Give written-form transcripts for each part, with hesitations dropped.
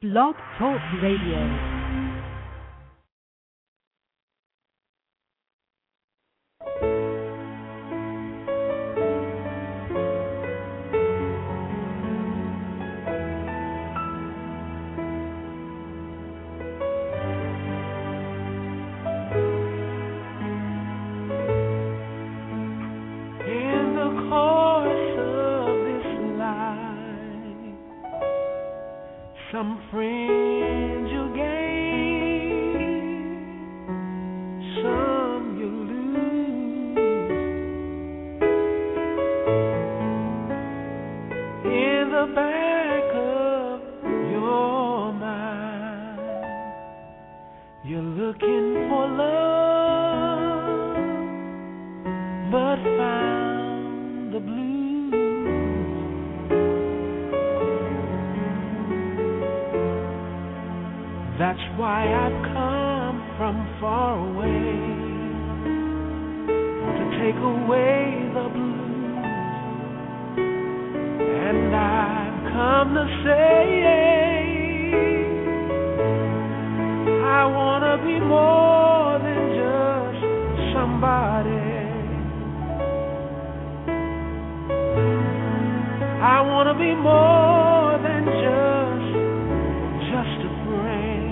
Blog Talk Radio. Some friends you gain, some you lose. In the back of your mind, you're looking for love, but found the blues. That's why I've come from far away to take away the blues. And I've come to say I wanna be more than just somebody. I wanna be more than just a friend.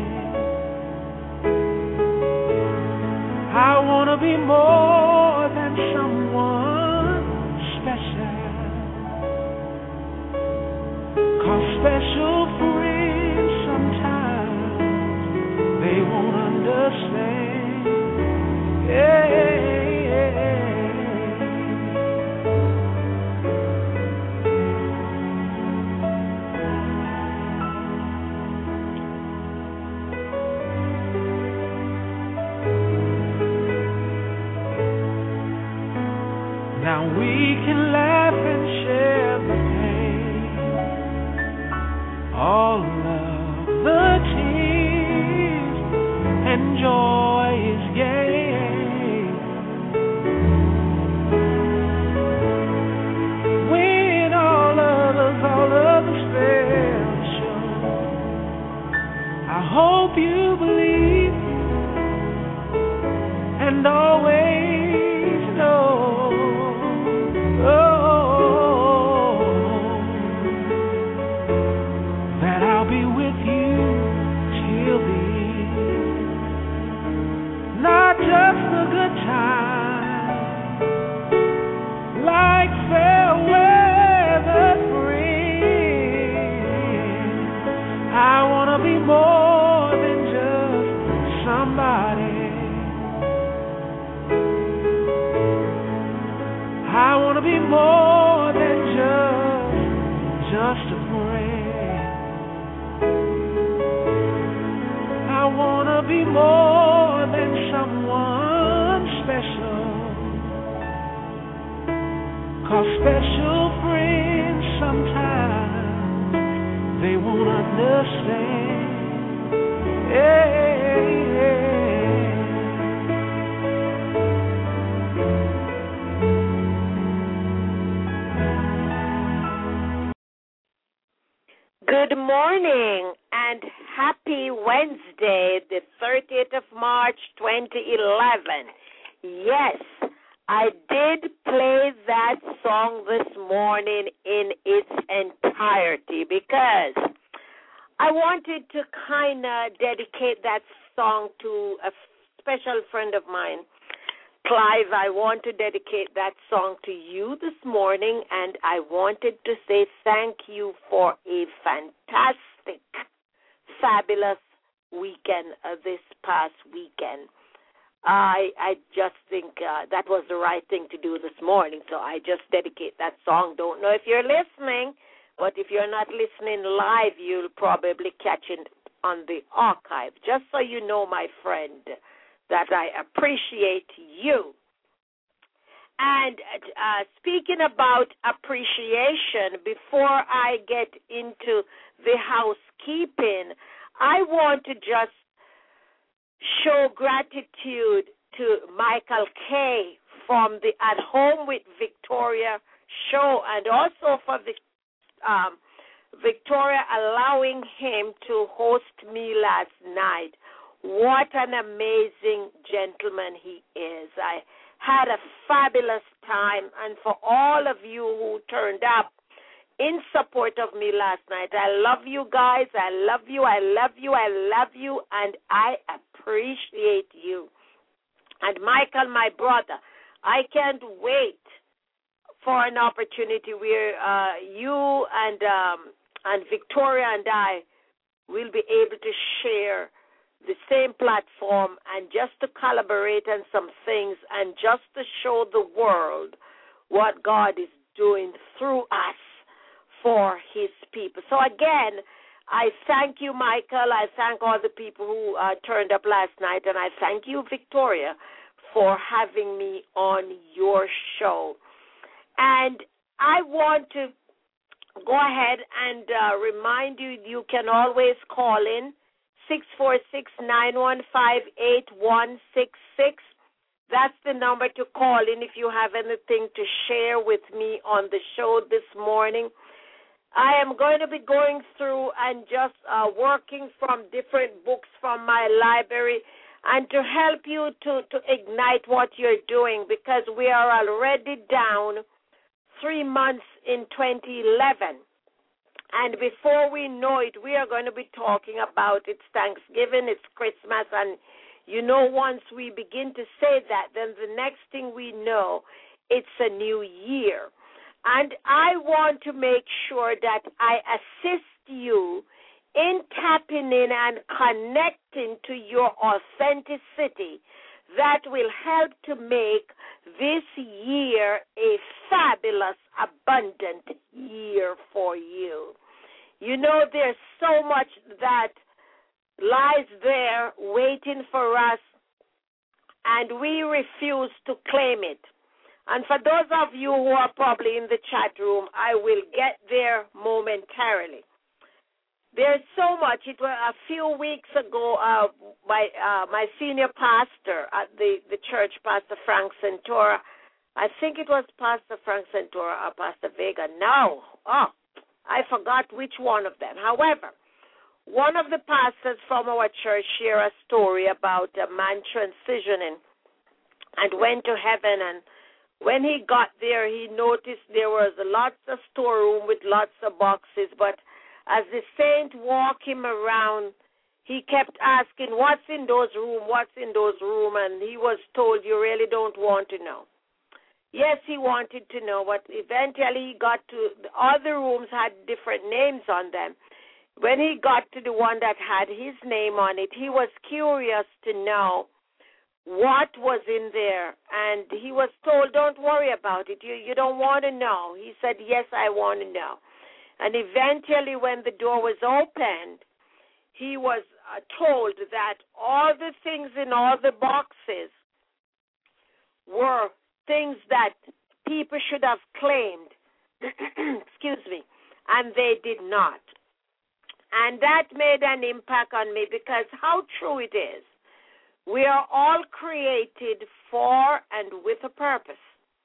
I wanna be more than someone special. 'Cause special friends sometimes they won't understand. Yeah. Now we can laugh and share the pain, all of the tears, and joy is gain. When all others fail to show, I hope you believe and always know. That I'll be with you till the end. Not just a good time, like fair weather friends. I wanna be more than just somebody. I wanna be more than just a friend. I wanna be more than someone special. 'Cause special friends sometimes they won't understand. Yeah. Good morning and happy Wednesday, the 30th of March, 2011. Yes, I did play that song this morning in its entirety because I wanted to kind of dedicate that song to a special friend of mine. Clive, I want to dedicate that song to you this morning, and I wanted to say thank you for a fantastic, fabulous weekend this past weekend. I just think that was the right thing to do this morning, so I just dedicate that song. Don't know if you're listening, but if you're not listening live, you'll probably catch it on the archive. Just so you know, my friend, that I appreciate you. And speaking about appreciation, before I get into the housekeeping, I want to just show gratitude to Michael K. from the At Home with Victoria show, and also for the Victoria allowing him to host me last night. What an amazing gentleman he is. I had a fabulous time, and for all of you who turned up in support of me last night, I love you guys. I love you. I love you. I love you, and I appreciate you. And Michael, my brother, I can't wait for an opportunity where you and Victoria and I will be able to share the same platform and just to collaborate on some things and just to show the world what God is doing through us for his people. So again, I thank you, Michael. I thank all the people who turned up last night, and I thank you, Victoria, for having me on your show. And I want to go ahead and remind you, you can always call in 646-915-8166. That's the number to call in if you have anything to share with me on the show this morning. I am going to be going through and just working from different books from my library and to help you to ignite what you're doing, because we are already down 3 months in 2011. And before we know it, we are going to be talking about it's Thanksgiving, it's Christmas, and you know, once we begin to say that, then the next thing we know, it's a new year. And I want to make sure that I assist you in tapping in and connecting to your authenticity that will help to make this year a fabulous, abundant year for you. You know, there's so much that lies there waiting for us, and we refuse to claim it. And for those of you who are probably in the chat room, I will get there momentarily. There's so much. It was a few weeks ago, my senior pastor at the church, Pastor Frank Santora, I think it was Pastor Frank Santora or Pastor Vega. No. I forgot which one of them. However, one of the pastors from our church shared a story about a man transitioning and went to heaven, and when he got there, he noticed there was lots of storeroom with lots of boxes, but as the saint walked him around, he kept asking, what's in those rooms, and he was told, you really don't want to know. Yes, he wanted to know, but eventually he got to, the other rooms had different names on them. When he got to the one that had his name on it, he was curious to know what was in there, and he was told, don't worry about it, you don't want to know. He said, yes, I want to know. And eventually when the door was opened, he was told that all the things in all the boxes were things that people should have claimed, excuse me, and they did not. And that made an impact on me, because how true it is. We are all created for and with a purpose.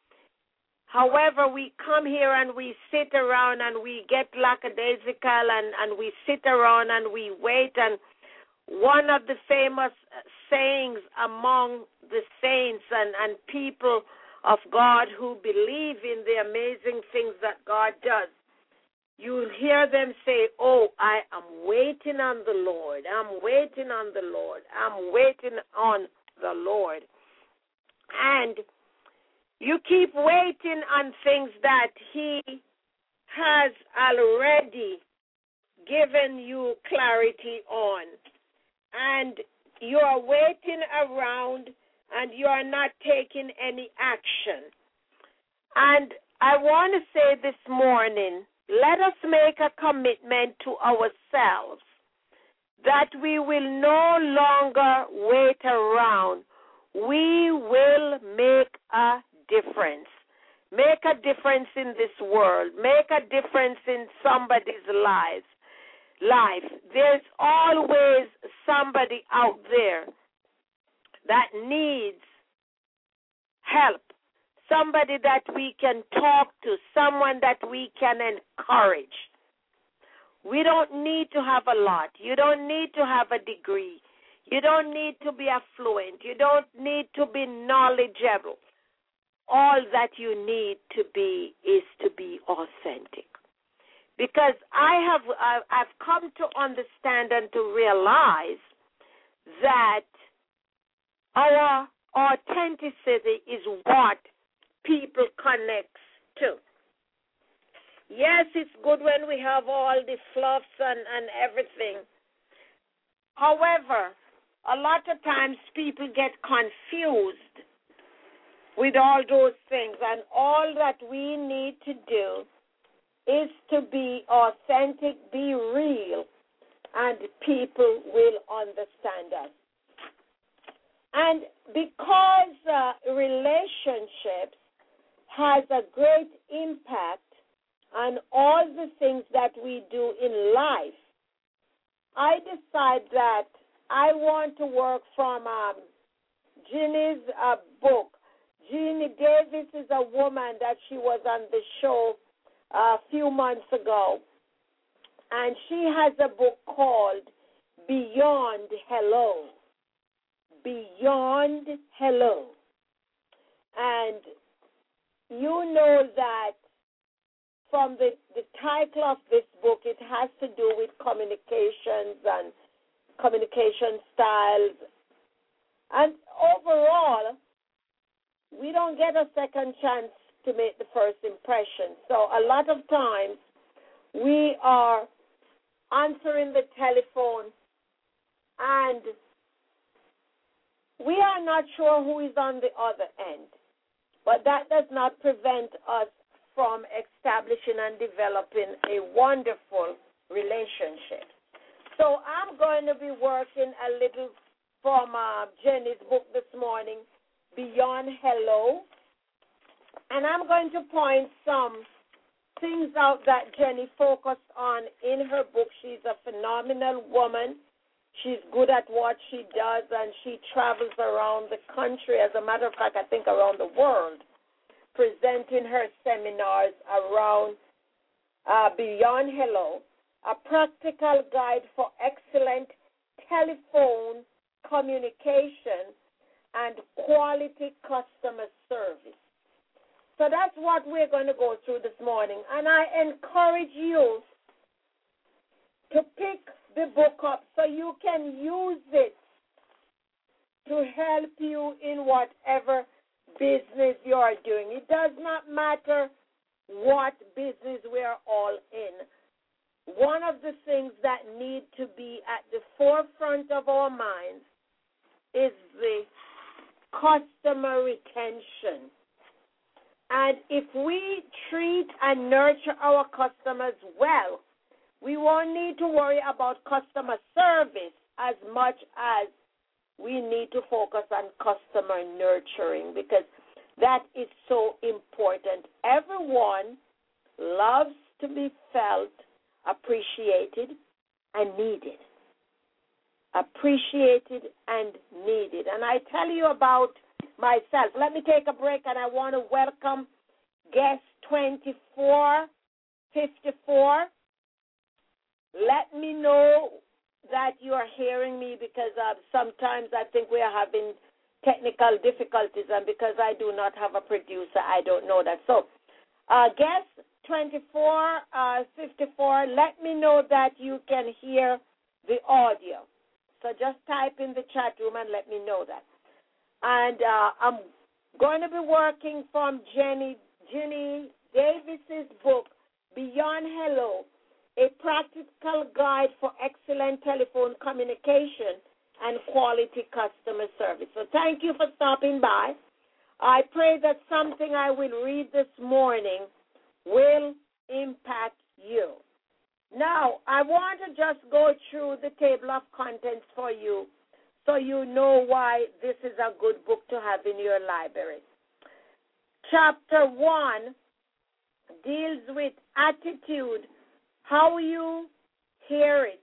However, we come here and we sit around and we get lackadaisical and we sit around and we wait. And one of the famous sayings among the saints and people of God who believe in the amazing things that God does, you'll hear them say, oh, I am waiting on the Lord. I'm waiting on the Lord. I'm waiting on the Lord. And you keep waiting on things that he has already given you clarity on. And you are waiting around and you are not taking any action. And I want to say this morning, let us make a commitment to ourselves that we will no longer wait around. We will make a difference. Make a difference in this world. Make a difference in somebody's life. There's always somebody out there that needs help. Somebody that we can talk to, someone that we can encourage. We don't need to have a lot. You don't need to have a degree. You don't need to be affluent. You don't need to be knowledgeable. All that you need to be is to be authentic. Because I've come to understand and to realize that our authenticity is what people connect to. Yes, it's good when we have all the fluffs and everything. However, a lot of times people get confused with all those things, and all that we need to do is to be authentic, be real, and people will understand us. And because relationships has a great impact on all the things that we do in life, I decide that I want to work from Ginny's book. Ginny Davis is a woman that she was on the show a few months ago, and she has a book called Beyond Hello. Beyond Hello. And you know that from the title of this book, it has to do with communications and communication styles. And overall, we don't get a second chance to make the first impression. So a lot of times we are answering the telephone and we are not sure who is on the other end. But that does not prevent us from establishing and developing a wonderful relationship. So I'm going to be working a little from Jenny's book this morning, Beyond Hello. And I'm going to point some things out that Jenny focused on in her book. She's a phenomenal woman. She's good at what she does, and she travels around the country. As a matter of fact, I think around the world, presenting her seminars around Beyond Hello, a practical guide for excellent telephone communication and quality customer service. So that's what we're going to go through this morning. And I encourage you to pick the book up so you can use it to help you in whatever business you are doing. It does not matter what business we are all in. One of the things that need to be at the forefront of our minds is the customer retention. And if we treat and nurture our customers well, we won't need to worry about customer service as much as we need to focus on customer nurturing, because that is so important. Everyone loves to be felt appreciated and needed. Appreciated and needed. And I tell you about myself. Let me take a break, and I want to welcome guest 2454. Let me know that you are hearing me, because sometimes I think we are having technical difficulties, and because I do not have a producer, I don't know that. So, guest 2454, let me know that you can hear the audio. So just type in the chat room and let me know that. And I'm going to be working from Ginny Davis's book, Beyond Hello, a practical guide for excellent telephone communication and quality customer service. So thank you for stopping by. I pray that something I will read this morning will impact you. Now, I want to just go through the table of contents for you so you know why this is a good book to have in your library. Chapter 1 deals with attitude, how you hear it.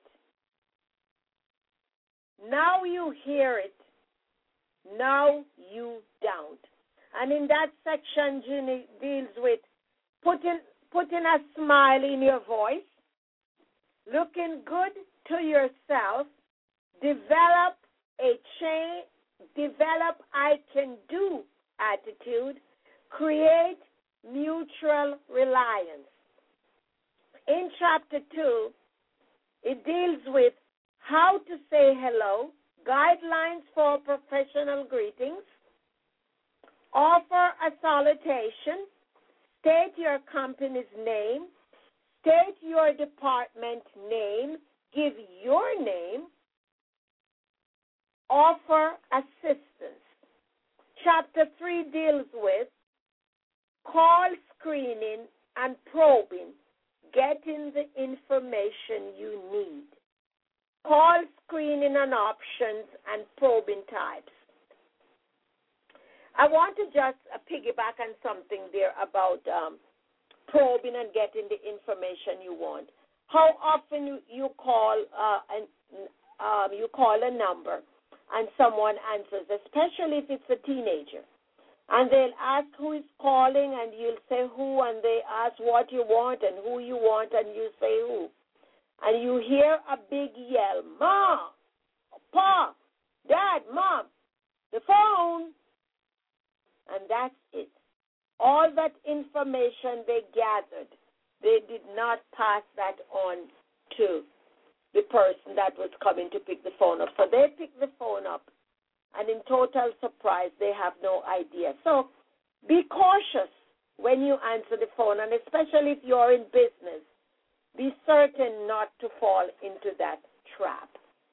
Now you hear it. Now you don't. And in that section, Ginny deals with putting a smile in your voice, looking good to yourself, develop I can do attitude, create mutual reliance. In chapter 2, it deals with how to say hello, guidelines for professional greetings, offer a salutation, state your company's name, state your department name, give your name, offer assistance. Chapter 3 deals with call screening and probing, getting the information you need. Call screening and options and probing types. I want to just piggyback on something there about probing and getting the information you want. How often you call a number and someone answers, especially if it's a teenager, and they'll ask who is calling, and you'll say who, and they ask what you want and who you want, and you say who, and you hear a big yell, "Mom, Pa, Dad, Mom, the phone," and that's it. All that information they gathered, they did not pass that on to the person that was coming to pick the phone up. So they picked the phone up, and in total surprise, they have no idea. So be cautious when you answer the phone, and especially if you're in business, be certain not to fall into that trap.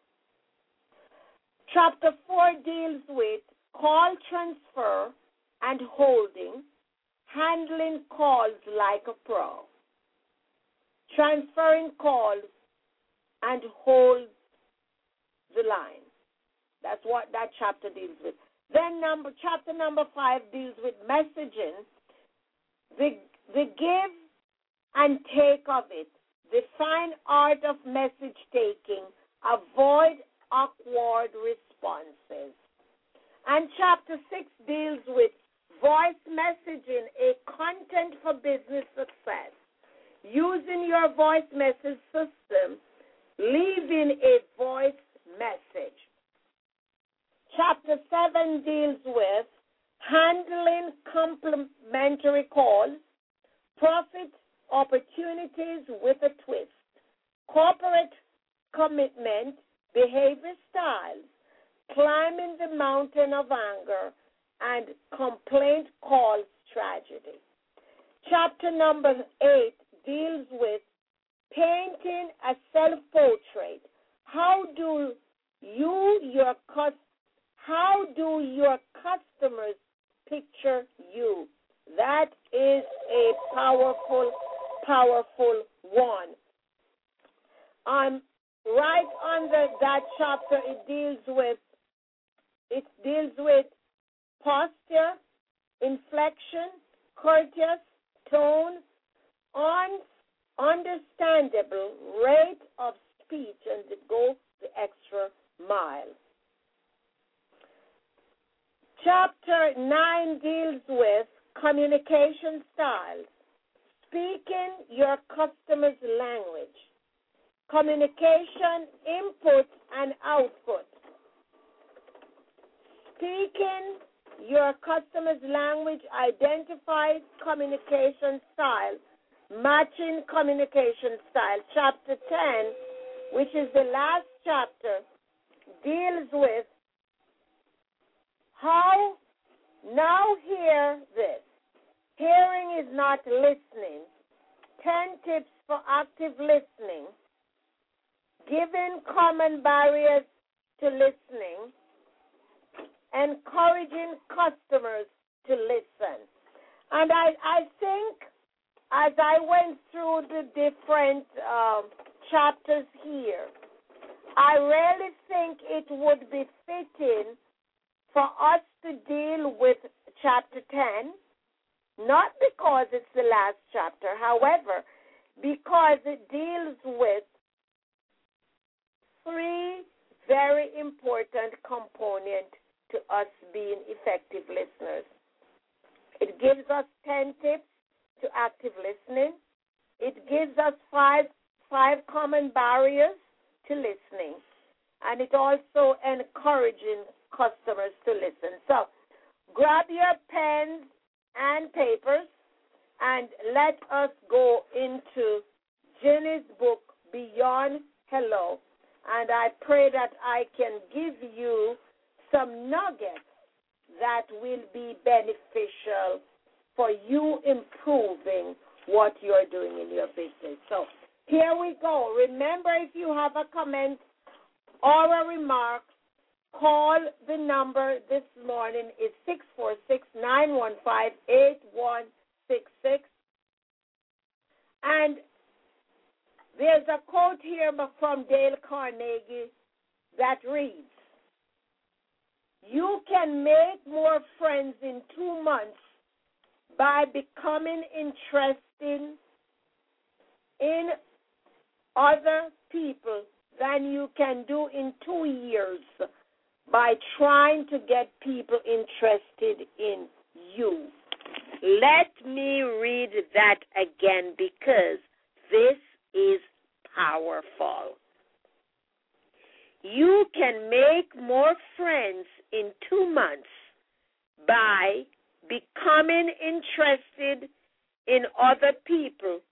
Chapter 4 deals with call transfer and holding, handling calls like a pro, transferring calls and hold the line. That's what that chapter deals with. Then chapter number 5 deals with messaging, the give and take of it, the fine art of message taking, avoid awkward responses. And chapter 6 deals with voice messaging, a content for business success, using your voice message system, leaving a voice message. Chapter 7 deals with handling complimentary calls, profit opportunities with a twist, corporate commitment, behavior styles, climbing the mountain of anger, and complaint call tragedy. Chapter number 8 deals with painting a self-portrait. How do your customers picture you? That is a powerful, powerful one. Right under that chapter, it deals with posture, inflection, courteous, tone, understandable rate of speech, and to go the extra mile. Chapter 9 deals with communication styles, speaking your customer's language, communication input and output, speaking your customer's language, identifies communication style, matching communication style. Chapter 10, which is the last chapter, deals with how, now hear this, hearing is not listening, 10 tips for active listening, giving common barriers to listening, encouraging customers to listen. And I think as I went through the different chapters here, I really think it would be fitting for us to deal with chapter 10, not because it's the last chapter, however, because it deals with 3 very important components to us being effective listeners. It gives us 10 tips to active listening. It gives us 5 5 common barriers to listening, and it also encouraging customers to listen. So grab your pens and papers, and let us go into Jenny's book, Beyond Hello. And I pray that I can give you some nuggets that will be beneficial for you improving what you're doing in your business. So here we go. Remember, if you have a comment or a remark, call the number this morning. It's 646-915-8166. And there's a quote here from Dale Carnegie that reads, "You can make more friends in 2 months by becoming interested in other people than you can do in 2 years by trying to get people interested in you." Let me read that again because this is powerful. You can make more friends in 2 months by becoming interested in other people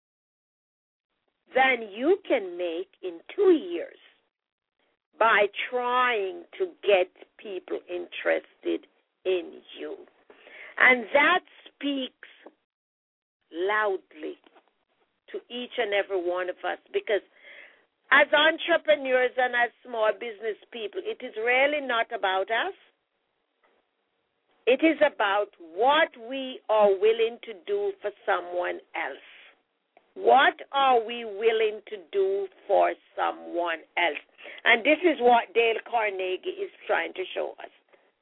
than you can make in 2 years by trying to get people interested in you. And that speaks loudly to each and every one of us, because as entrepreneurs and as small business people, it is really not about us. It is about what we are willing to do for someone else. What are we willing to do for someone else? And this is what Dale Carnegie is trying to show us.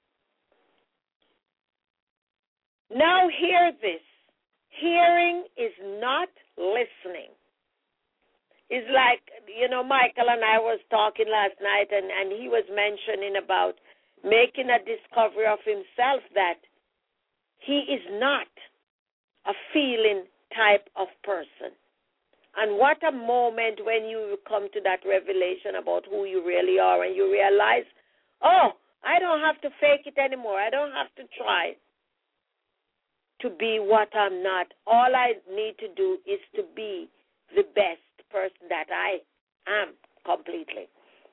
Now hear this. Hearing is not listening. It's like, Michael and I was talking last night, and he was mentioning about making a discovery of himself that he is not a feeling type of person. And what a moment when you come to that revelation about who you really are, and you realize, oh, I don't have to fake it anymore. I don't have to try to be what I'm not. All I need to do is to be the best person that I am completely.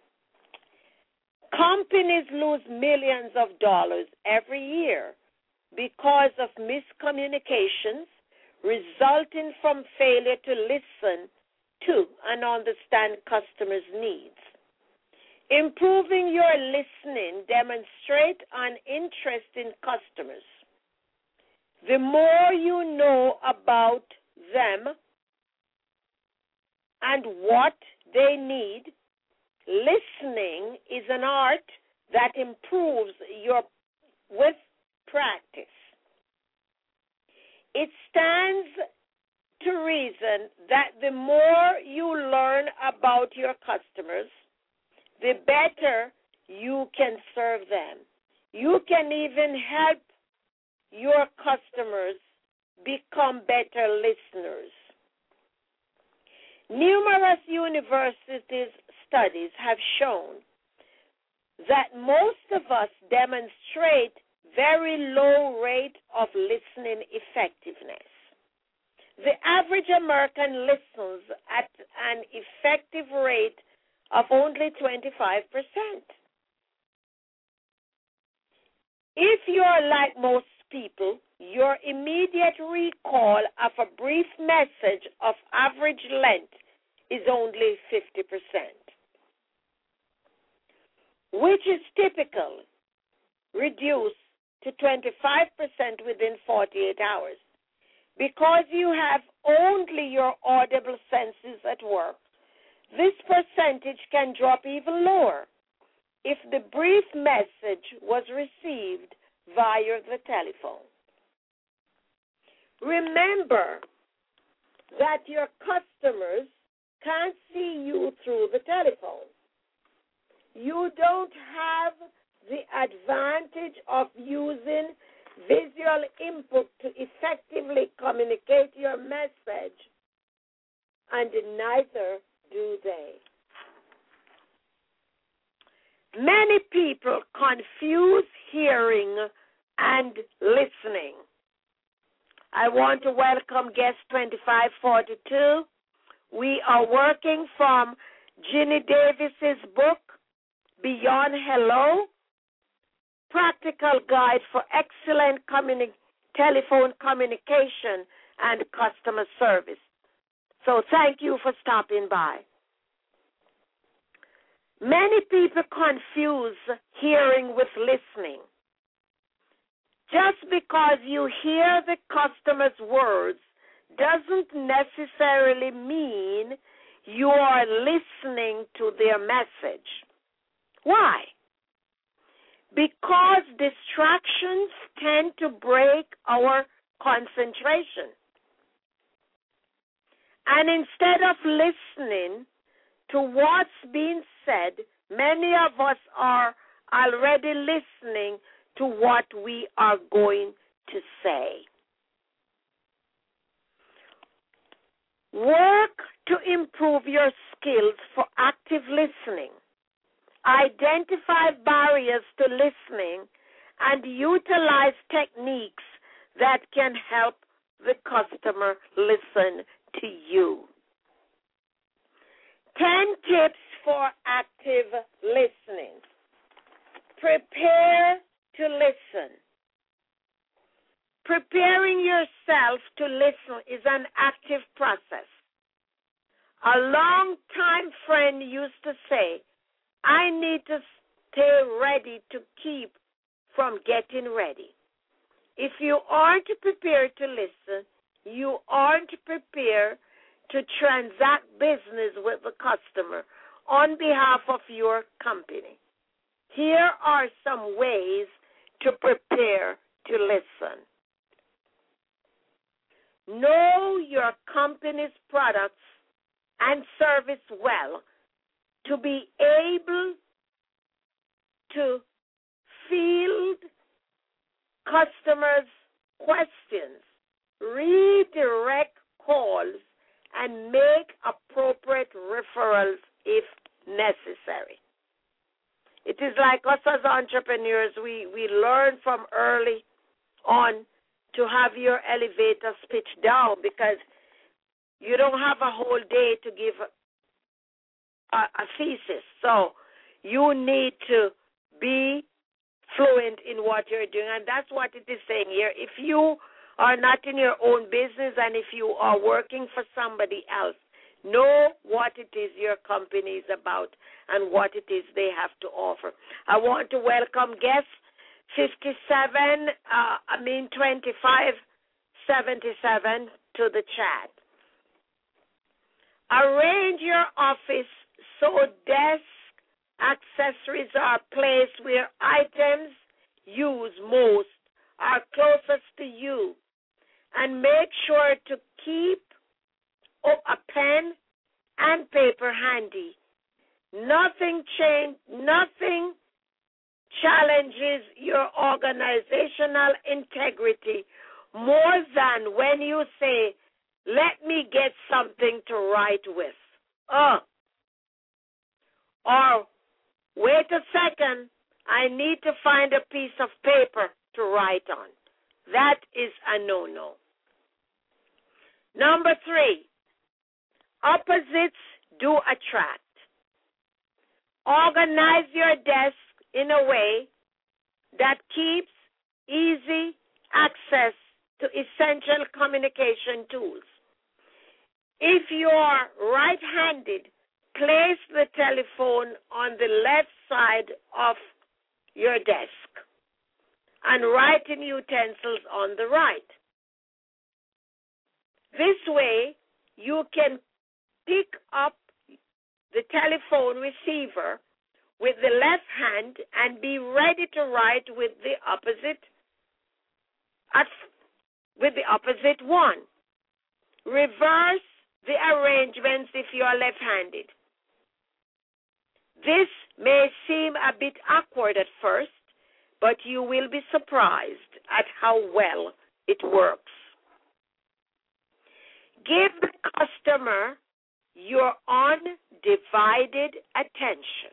Companies lose millions of dollars every year because of miscommunications resulting from failure to listen to and understand customers' needs. Improving your listening demonstrates an interest in customers. The more you know about them and what they need, listening is an art that improves with practice. It stands to reason that the more you learn about your customers, the better you can serve them. You can even help your customers become better listeners. Numerous universities' studies have shown that most of us demonstrate very low rate of listening effectiveness. The average American listens at an effective rate of only 25%. If you're like most people, your immediate recall of a brief message of average length is only 50%, which is typical, reduced to 25% within 48 hours. Because you have only your audible senses at work, this percentage can drop even lower if the brief message was received via the telephone. Remember that your customers can't see you through the telephone. You don't have the advantage of using visual input to effectively communicate your message and neither do they. Many people confuse hearing and listening. I want to welcome guest 2542. We are working from Ginny Davis's book, Beyond Hello, Practical Guide for Excellent Telephone Communication and Customer Service. So thank you for stopping by. Many people confuse hearing with listening. Just because you hear the customer's words doesn't necessarily mean you are listening to their message. Why? Because distractions tend to break our concentration. And instead of listening to what's being said, many of us are already listening to what we are going to say. Work to improve your skills for active listening. Identify barriers to listening and utilize techniques that can help the customer listen to you. 10 tips for active listening. Prepare to listen. Preparing yourself to listen is an active process. A long-time friend used to say, I need to stay ready to keep from getting ready. If you aren't prepared to listen, you aren't prepared to transact business with the customer on behalf of your company. Here are some ways to prepare to listen. Know your company's products and service well to be able to field customers' questions, redirect calls, and make appropriate referrals if necessary. It is like us as entrepreneurs, we learn from early on to have your elevator pitch down because you don't have a whole day to give a thesis. So you need to be fluent in what you're doing, and that's what it is saying here. If you are not in your own business and if you are working for somebody else, know what it is your company is about and what it is they have to offer. I want to welcome guest 2577 to the chat. Arrange your office so desk accessories are placed where items used most are closest to you, and make sure to keep a pen and paper handy. Nothing challenges your organizational integrity more than when you say, let me get something to write with. Or, wait a second, I need to find a piece of paper to write on. That is a no-no. Number 3, opposites do attract. Organize your desk in a way that keeps easy access to essential communication tools. If you are right-handed, place the telephone on the left side of your desk and writing utensils on the right. This way, you can pick up the telephone receiver with the left hand and be ready to write with the opposite one. Reverse the arrangements if you are left-handed. This may seem a bit awkward at first, but you will be surprised at how well it works. Give the customer your undivided attention.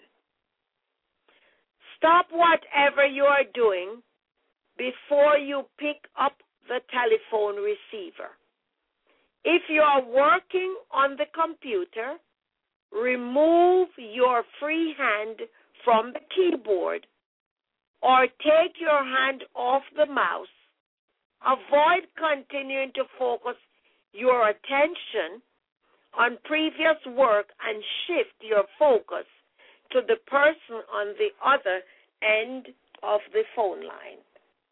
Stop whatever you are doing before you pick up the telephone receiver. If you are working on the computer, remove your free hand from the keyboard or take your hand off the mouse. Avoid continuing to focus your attention on previous work and shift your focus to the person on the other end of the phone line.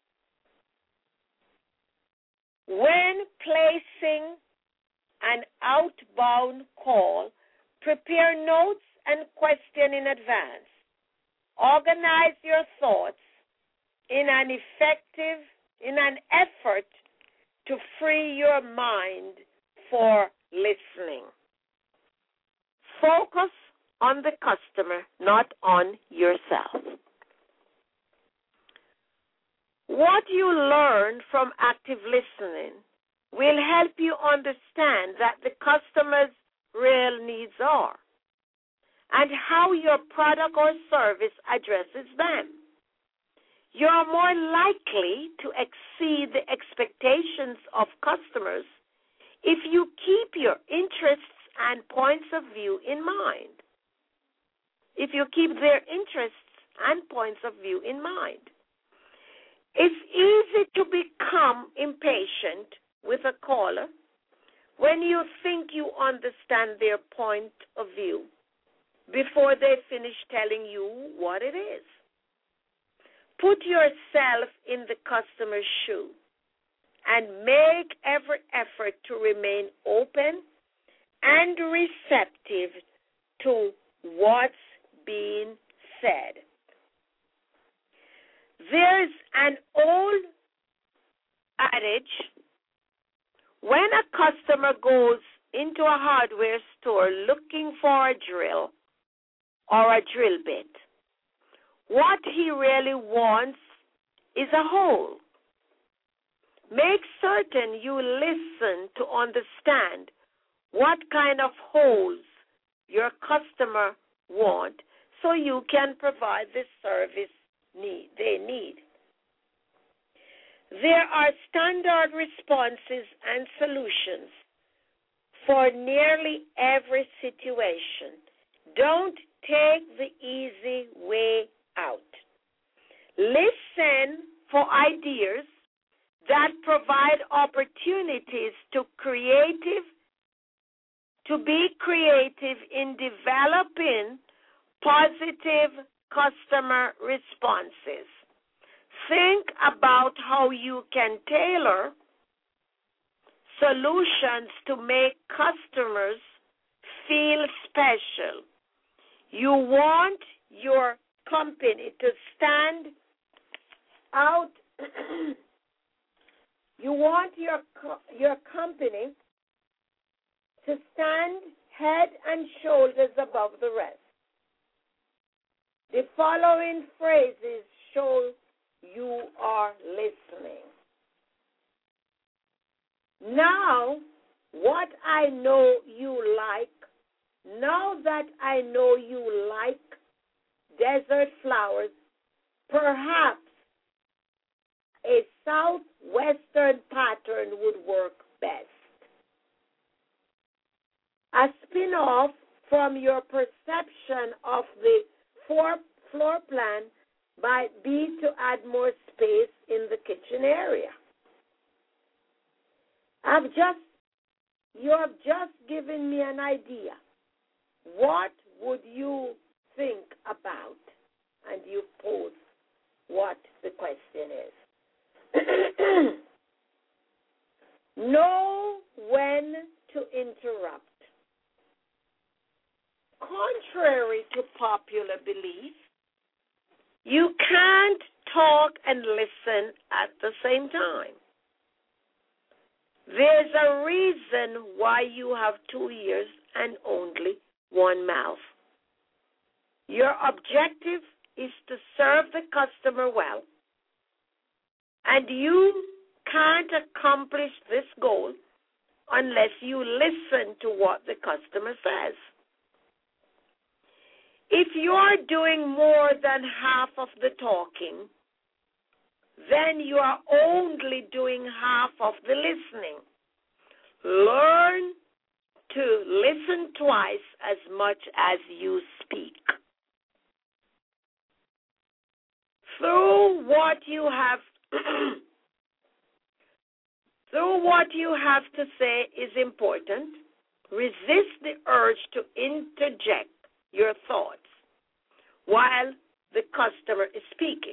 When placing an outbound call, prepare notes and question in advance. Organize your thoughts in an effort to free your mind for listening. Focus on the customer, not on yourself. What you learn from active listening will help you understand that the customer's real needs are and how your product or service addresses them. You're more likely to exceed the expectations of customers if you keep your interests and points of view in mind. If you keep their interests and points of view in mind. It's easy to become impatient with a caller when you think you understand their point of view before they finish telling you what it is. Put yourself in the customer's shoe and make every effort to remain open and receptive to what's being said. There's an old adage: when a customer goes into a hardware store looking for a drill or a drill bit, what he really wants is a hole. Make certain you listen to understand what kind of holes your customer want so you can provide the service they need. There are standard responses and solutions for nearly every situation. Don't take the easy way out. Listen for ideas that provide opportunities to be creative in developing positive customer responses. Think about how you can tailor solutions to make customers feel special. You want your company to stand out. You want your company to stand head and shoulders above the rest. The following phrases show you are listening. Now, what I know you like, now that I know you like desert flowers, perhaps a southwestern pattern would work best. A spin-off from your perception of the floor plan might be to add more space in the kitchen area. You have just given me an idea. What would you think about? And you pose what the question is. Know when to interrupt. Contrary to popular belief, you can't talk and listen at the same time. There's a reason why you have 2 ears and only one mouth. Your objective is to serve the customer well, and you can't accomplish this goal unless you listen to what the customer says. If you're doing more than half of the talking, then you are only doing half of the listening. Learn to listen twice as much as you speak. Through what you have to say is important. Resist the urge to interject your thoughts while the customer is speaking.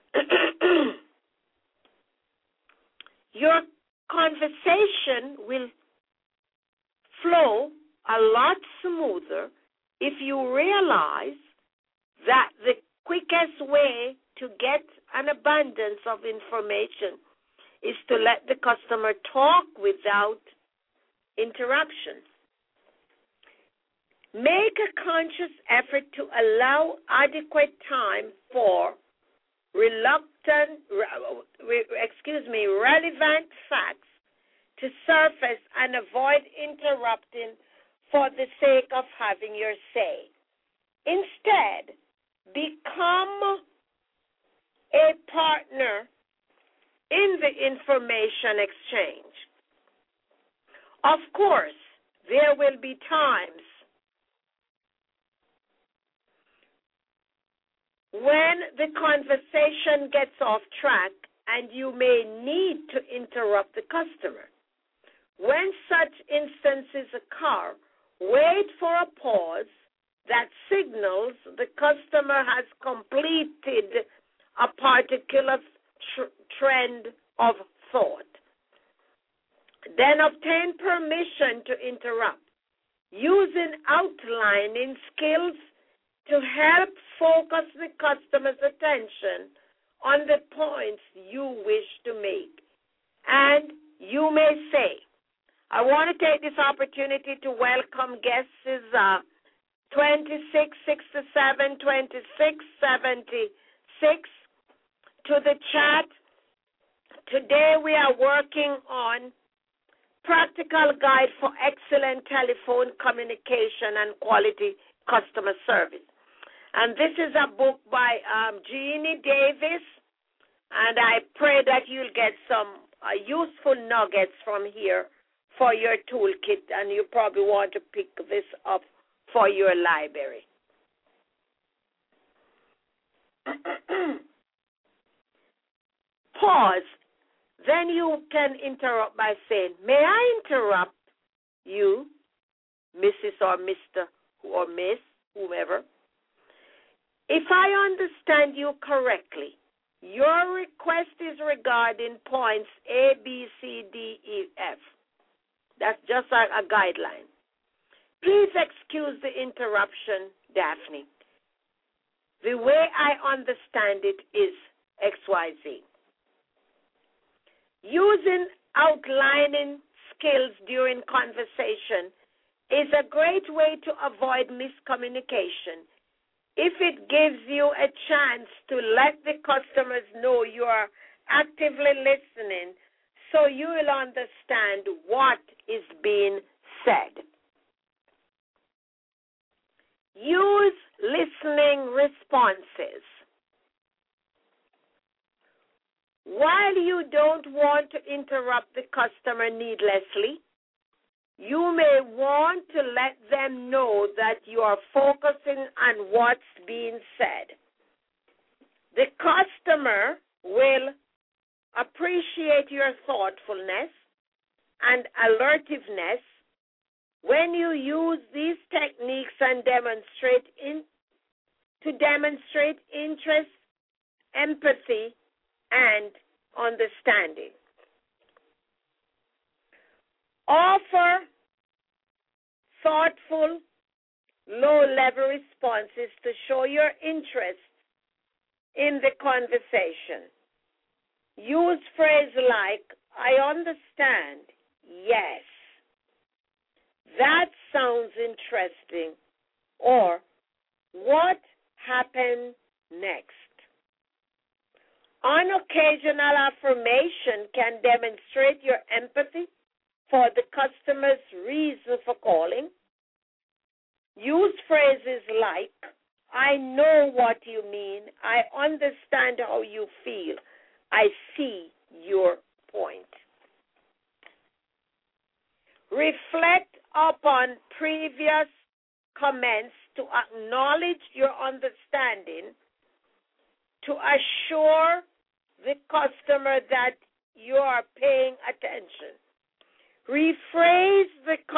Your conversation will flow a lot smoother if you realize that the quickest way to get an abundance of information is to let the customer talk without interruption. Make a conscious effort to allow adequate time for relevant facts to surface and avoid interrupting for the sake of having your say. Instead, become a partner in the information exchange. Of course, there will be times when the conversation gets off track and you may need to interrupt the customer. When such instances occur, wait for a pause that signals the customer has completed a particular trend of thought. Then obtain permission to interrupt, using outlining skills to help focus the customer's attention on the points you wish to make. And you may say, I want to take this opportunity to welcome guests 2667, 2676 to the chat. Today we are working on Practical Guide for Excellent Telephone Communication and Quality Customer Service. And this is a book by Jeannie Davis, and I pray that you'll get some useful nuggets from here for your toolkit, and you probably want to pick this up for your library. Pause. Then you can interrupt by saying, may I interrupt you, Mrs. or Mr. or Miss, whomever? If I understand you correctly, your request is regarding points A, B, C, D, E, F. That's just a guideline. Please excuse the interruption, Daphne. The way I understand it is XYZ. Using outlining skills during conversation is a great way to avoid miscommunication if it gives you a chance to let the customers know you are actively listening so you will understand what is being said. Use listening responses. While you don't want to interrupt the customer needlessly, you may want to let them know that you are focusing on what's being said. The customer will appreciate your thoughtfulness and alertiveness when you use these techniques and demonstrate interest, empathy, and understanding. Offer thoughtful, low-level responses to show your interest in the conversation. Use phrases like, I understand, yes, that sounds interesting, or what happened next. Unoccasional affirmation can demonstrate your empathy for the customer's reason for calling. Use phrases like, I know what you mean. I understand how you feel. I see your point. Reflect upon previous comments to acknowledge your understanding, to assure the customer that you are paying attention. Rephrase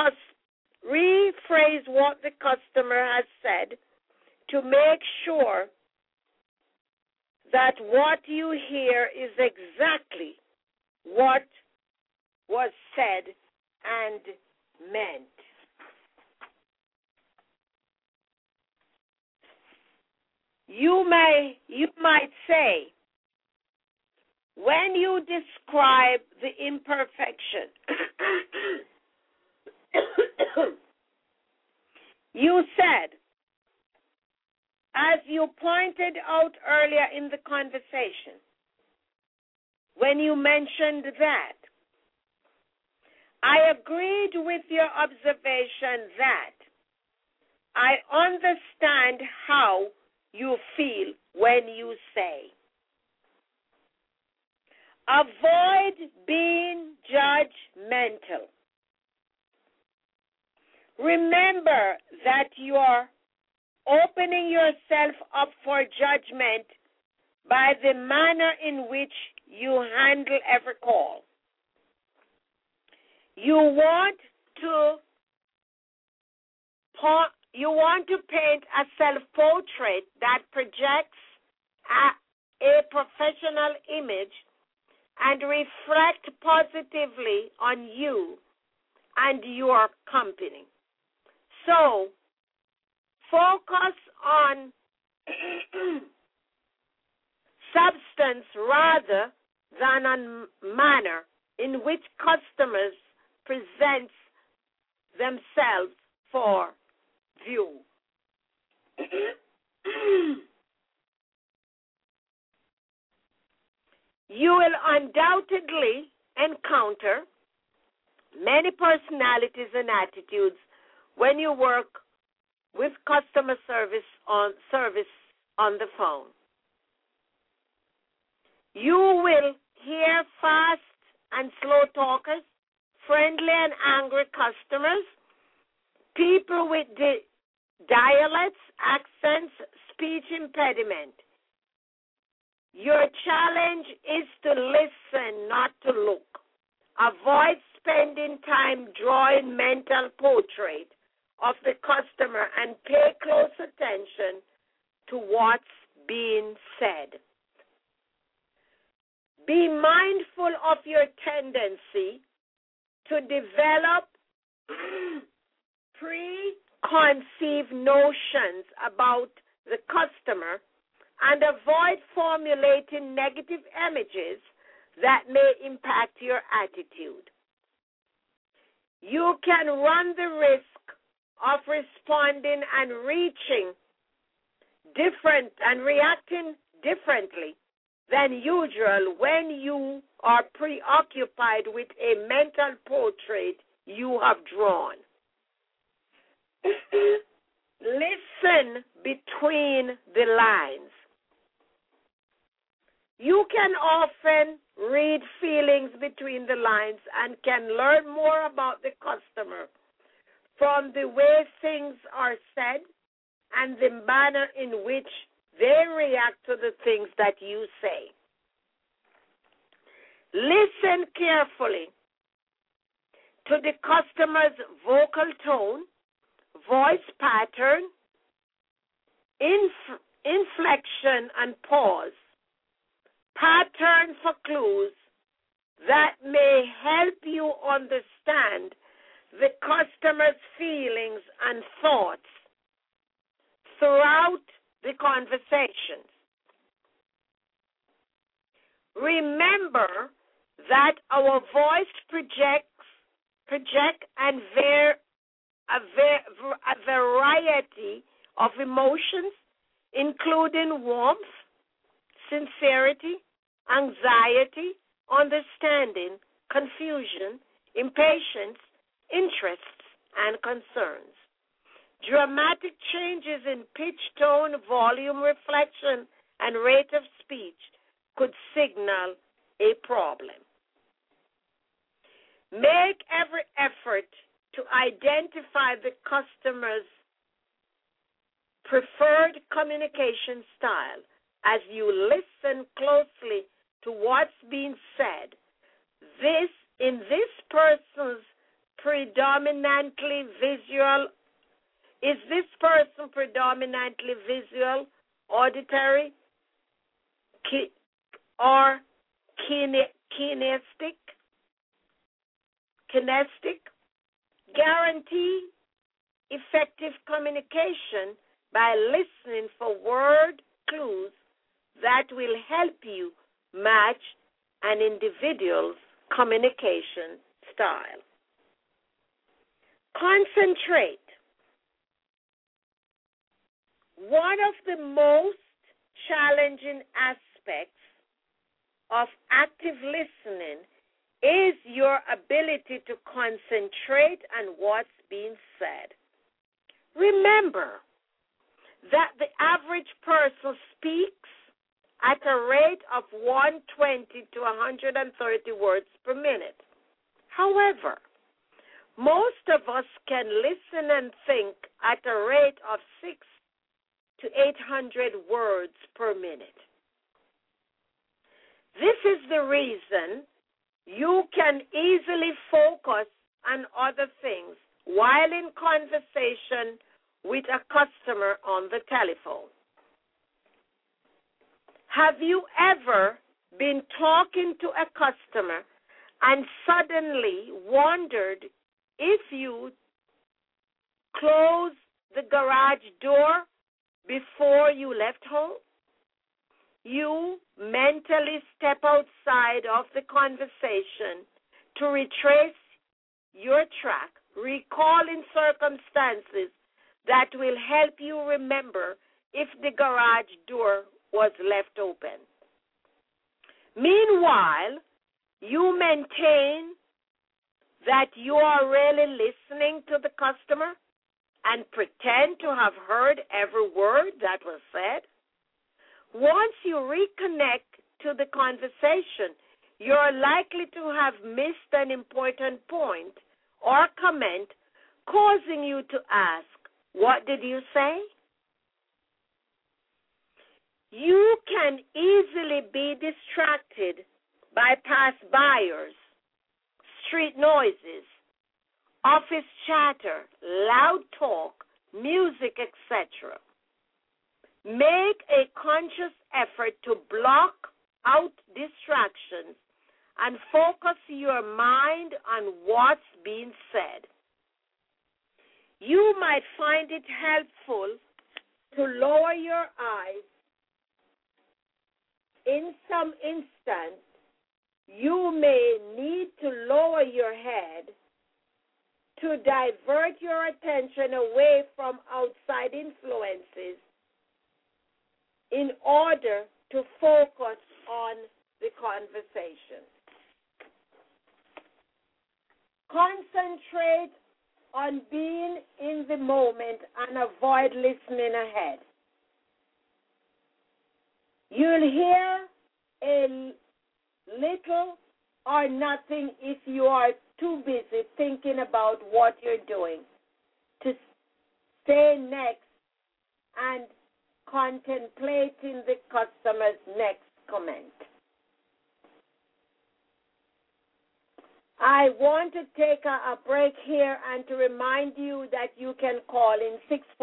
what the customer has said to make sure that what you hear is exactly what was said and meant. You might say, when you describe the imperfection, you said, as you pointed out earlier in the conversation, when you mentioned that, I agreed with your observation that I understand how you feel when you say. Avoid being judgmental. Remember that you are opening yourself up for judgment by the manner in which you handle every call. You want to paint a self-portrait that projects a professional image and reflect positively on you and your company. So, focus on substance rather than on manner in which customers present themselves for view. You will undoubtedly encounter many personalities and attitudes when you work with customer service on the phone. You will hear fast and slow talkers, friendly and angry customers, people with dialects, accents, speech impediment. Your challenge is to listen, not to look. Avoid spending time drawing mental portrait of the customer and pay close attention to what's being said. Be mindful of your tendency to develop preconceived notions about the customer and avoid formulating negative images that may impact your attitude. You can run the risk of responding and reacting differently than usual when you are preoccupied with a mental portrait you have drawn. Listen between the lines. You can often read feelings between the lines and can learn more about the customer from the way things are said and the manner in which they react to the things that you say. Listen carefully to the customer's vocal tone, voice pattern, inflection and pause, pattern for clues that may help you understand the customer's feelings and thoughts throughout the conversations. Remember that our voice project and a variety of emotions, including warmth, sincerity, anxiety, understanding, confusion, impatience, interests, and concerns. Dramatic changes in pitch, tone, volume, reflection, and rate of speech could signal a problem. Make every effort to identify the customer's preferred communication style as you listen closely to what's being said. This person's predominantly visual. Is this person predominantly visual, auditory, or kinesthetic? Guarantee effective communication by listening for word clues that will help you match an individual's communication style. Concentrate. One of the most challenging aspects of active listening is your ability to concentrate on what's being said. Remember that the average person speaks at a rate of 120 to 130 words per minute. However, most of us can listen and think at a rate of 600 to 800 words per minute. This is the reason you can easily focus on other things while in conversation with a customer on the telephone. Have you ever been talking to a customer and suddenly wondered if you closed the garage door before you left home? You mentally step outside of the conversation to retrace your track, recalling circumstances that will help you remember if the garage door was left open. Meanwhile, you maintain that you are really listening to the customer and pretend to have heard every word that was said. Once you reconnect to the conversation, you're likely to have missed an important point or comment, causing you to ask, "What did you say?" You can easily be distracted by pass-byers, street noises, office chatter, loud talk, music, etc. Make a conscious effort to block out distractions and focus your mind on what's being said. You might find it helpful to lower your eyes. In some instance, you may need to lower your head to divert your attention away from outside influences in order to focus on the conversation. Concentrate on being in the moment and avoid listening ahead. You'll hear a little or nothing if you are too busy thinking about what you're doing to stay next and contemplating the customer's next comment. I want to take a break here and to remind you that you can call in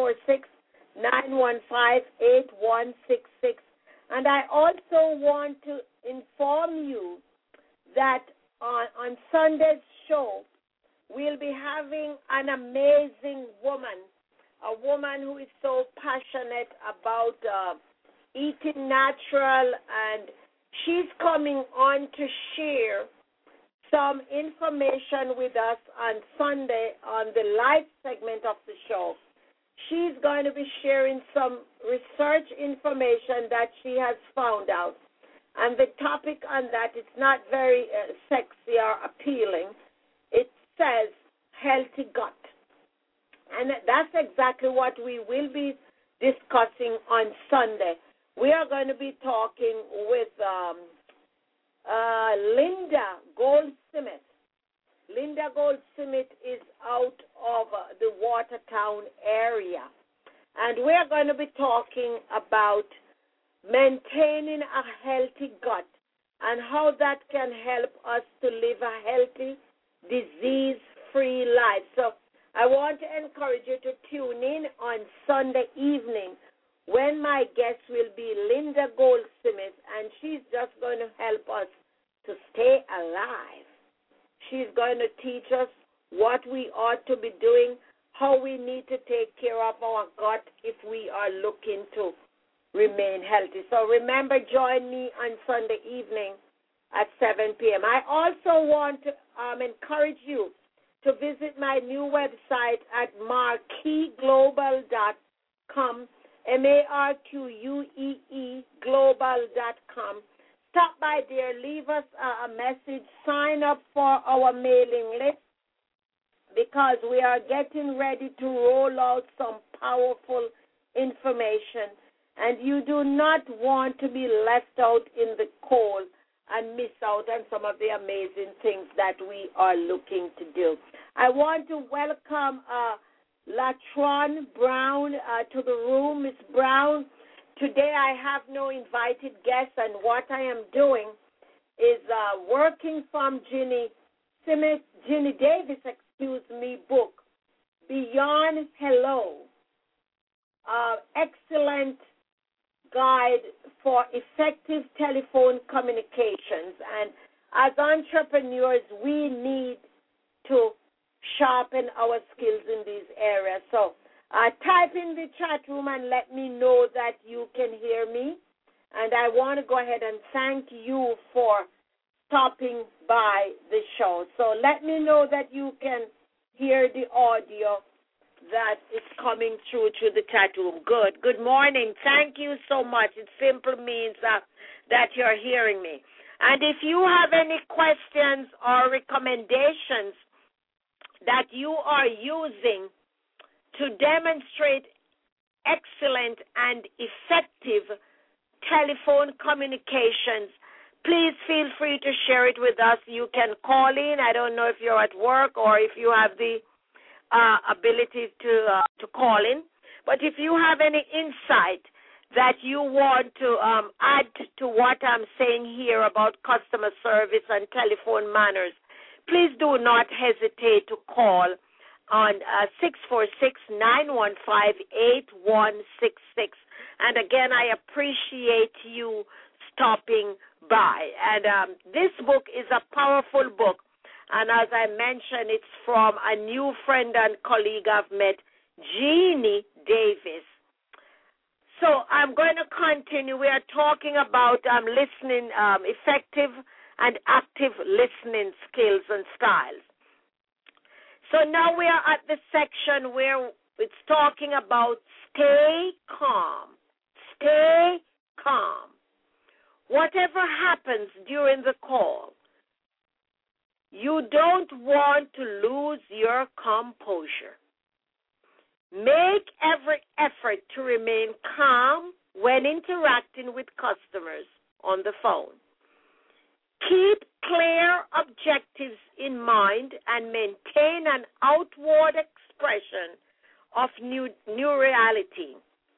646-915-8166. And I also want to inform you that on Sunday's show, we'll be having an amazing woman, a woman who is so passionate about eating natural, and she's coming on to share some information with us on Sunday on the live segment of the show. She's going to be sharing some research information that she has found out. And the topic on that, it's not very sexy or appealing. It says healthy gut. And that's exactly what we will be discussing on Sunday. We are going to be talking with Linda Goldsmith. Linda Goldsmith is out of the Watertown area. And we are going to be talking about maintaining a healthy gut and how that can help us to live a healthy, disease-free life. So I want to encourage you to tune in on Sunday evening when my guest will be Linda Goldsmith, and she's just going to help us to stay alive. She's going to teach us what we ought to be doing, how we need to take care of our gut if we are looking to remain healthy. So remember, join me on Sunday evening at 7 p.m. I also want to encourage you to visit my new website at marqueeglobal.com, MARQUEE global.com. Stop by there, leave us a message, sign up for our mailing list, because we are getting ready to roll out some powerful information, and you do not want to be left out in the cold and miss out on some of the amazing things that we are looking to do. I want to welcome Latron Brown to the room. Ms. Brown, today I have no invited guests, and what I am doing is working from Ginny Davis, book, Beyond Hello, excellent guide for effective telephone communications. And as entrepreneurs, we need to sharpen our skills in these areas. So type in the chat room and let me know that you can hear me. And I want to go ahead and thank you for stopping by the show. So let me know that you can hear the audio that is coming through to the chat room. Good. Good morning. Thank you so much. It simply means that you're hearing me. And if you have any questions or recommendations that you are using to demonstrate excellent and effective telephone communications, please feel free to share it with us. You can call in. I don't know if you're at work or if you have the ability to call in. But if you have any insight that you want to add to what I'm saying here about customer service and telephone manners, please do not hesitate to call on 646-915-8166. And again, I appreciate you stopping by. And this book is a powerful book. And as I mentioned, it's from a new friend and colleague I've met, Jeannie Davis. So I'm going to continue. We are talking about listening, effective and active listening skills and styles. So now we are at the section where it's talking about stay calm. Stay calm. Whatever happens during the call, you don't want to lose your composure. Make every effort to remain calm when interacting with customers on the phone. Keep clear objectives in mind and maintain an outward expression of new reality.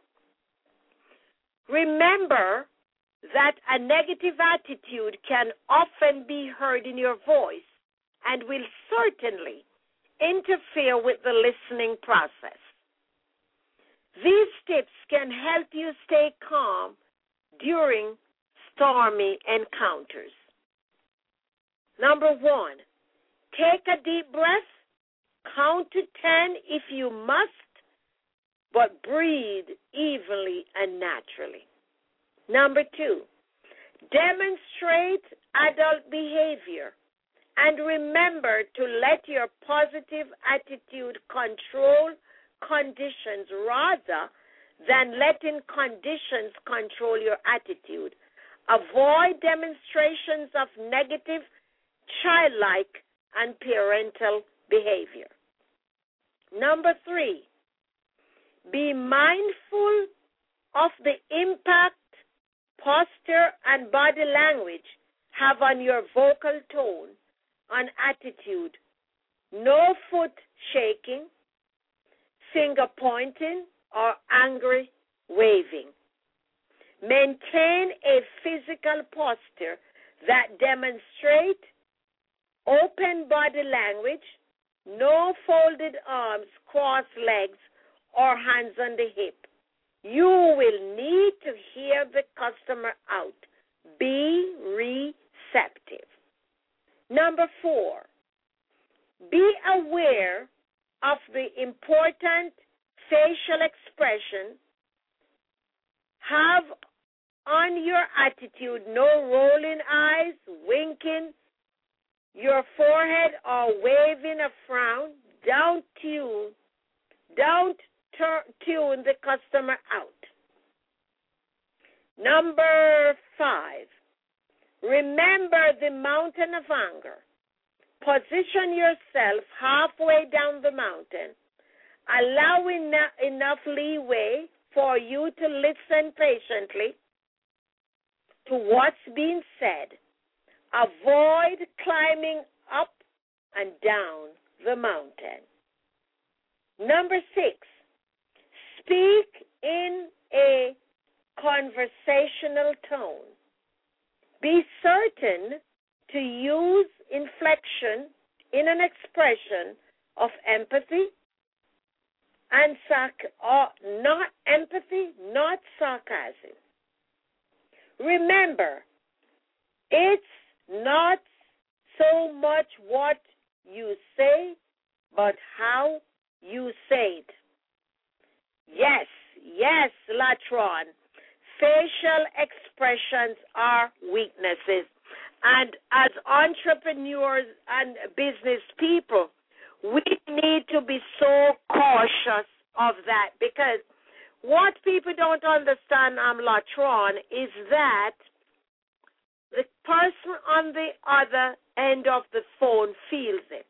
Remember that a negative attitude can often be heard in your voice and will certainly interfere with the listening process. These tips can help you stay calm during stormy encounters. Number 1, take a deep breath. Count to 10 if you must, but breathe evenly and naturally. Number 2, demonstrate adult behavior and remember to let your positive attitude control conditions rather than letting conditions control your attitude. Avoid demonstrations of negative, childlike, and parental behavior. Number 3, be mindful of the impact posture and body language have on your vocal tone, on attitude. No foot shaking, finger pointing, or angry waving. Maintain a physical posture that demonstrates open body language, no folded arms, crossed legs, or hands on the hip. You will need to hear the customer out. Be receptive. Number 4, be aware of the important facial expression. Have on your attitude no rolling eyes, winking your forehead, or waving a frown. Don't tune the customer out. Number 5, remember the mountain of anger. Position yourself halfway down the mountain. Allow enough leeway for you to listen patiently to what's being said. Avoid climbing up and down the mountain. Number 6, speak in a conversational tone. Be certain to use inflection in an expression of empathy and not sarcasm. Remember, it's not so much what you say, but how you say it. Yes, Latron. Facial expressions are weaknesses. And as entrepreneurs and business people, we need to be so cautious of that, because what people don't understand, Latron, is that the person on the other end of the phone feels it.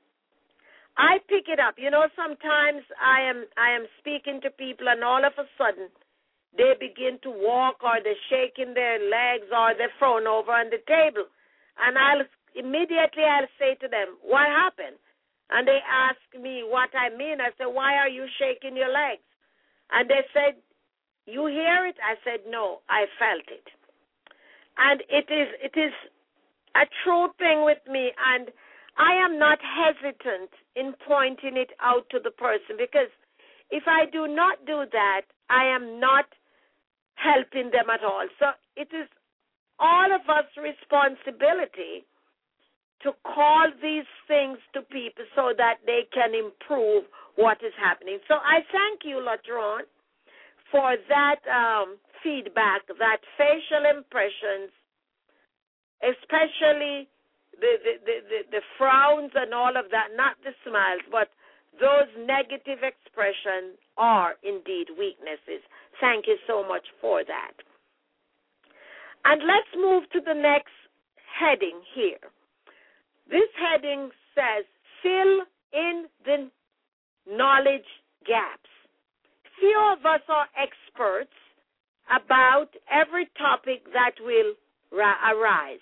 I pick it up. Sometimes I am speaking to people, and all of a sudden they begin to walk, or they're shaking their legs, or they're thrown over on the table. And I'll say to them, what happened? And they ask me what I mean. I said, why are you shaking your legs? And they said, you hear it? I said, no, I felt it. And it is a true thing with me, and I am not hesitant in pointing it out to the person, because if I do not do that, I am not helping them at all. So it is all of us responsibility to call these things to people so that they can improve what is happening. So I thank you, Latron, for that feedback, that facial impressions, especially the frowns and all of that, not the smiles, but those negative expressions are indeed weaknesses. Thank you so much for that. And let's move to the next heading here. This heading says, fill in the knowledge gaps. Few of us are experts about every topic that will arise.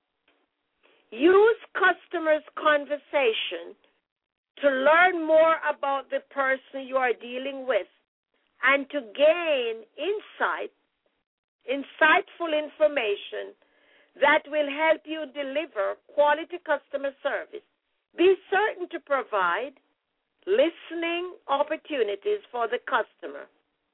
Use customers' conversation to learn more about the person you are dealing with and to gain insightful information that will help you deliver quality customer service. Be certain to provide listening opportunities for the customer.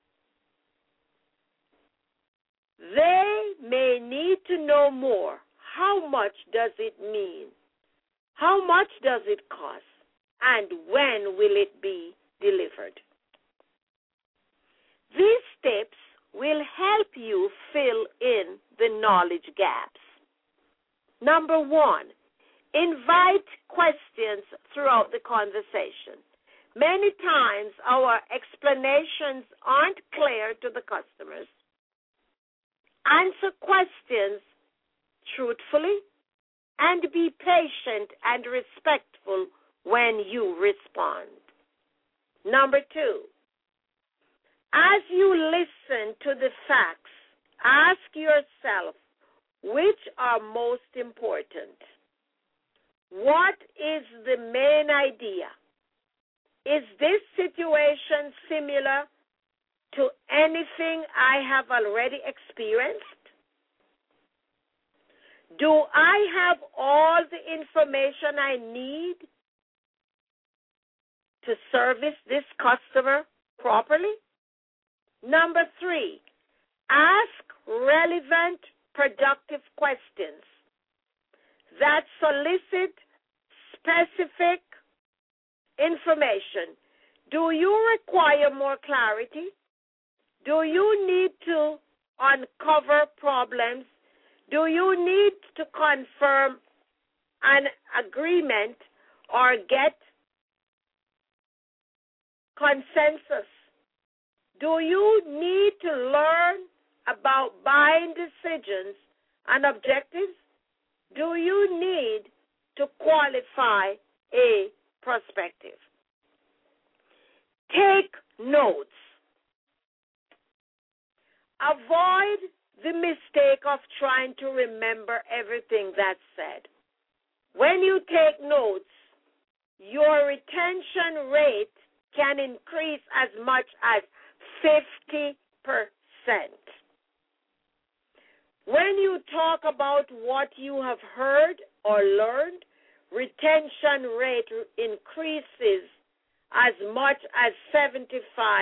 They may need to know more. How much does it mean? How much does it cost? And when will it be delivered? These tips will help you fill in the knowledge gaps. Number 1, invite questions throughout the conversation. Many times our explanations aren't clear to the customers. Answer questions truthfully and be patient and respectful when you respond. Number 2, as you listen to the facts, ask yourself which are most important. What is the main idea? Is this situation similar to anything I have already experienced? Do I have all the information I need to service this customer properly? Number 3, ask relevant, productive questions that solicit specific information. Do you require more clarity? Do you need to uncover problems? Do you need to confirm an agreement or get consensus? Do you need to learn about buying decisions and objectives? Do you need to qualify a prospective? Take notes. Avoid the mistake of trying to remember everything that's said. When you take notes, your retention rate can increase as much as 50%. When you talk about what you have heard or learned, retention rate increases as much as 75%.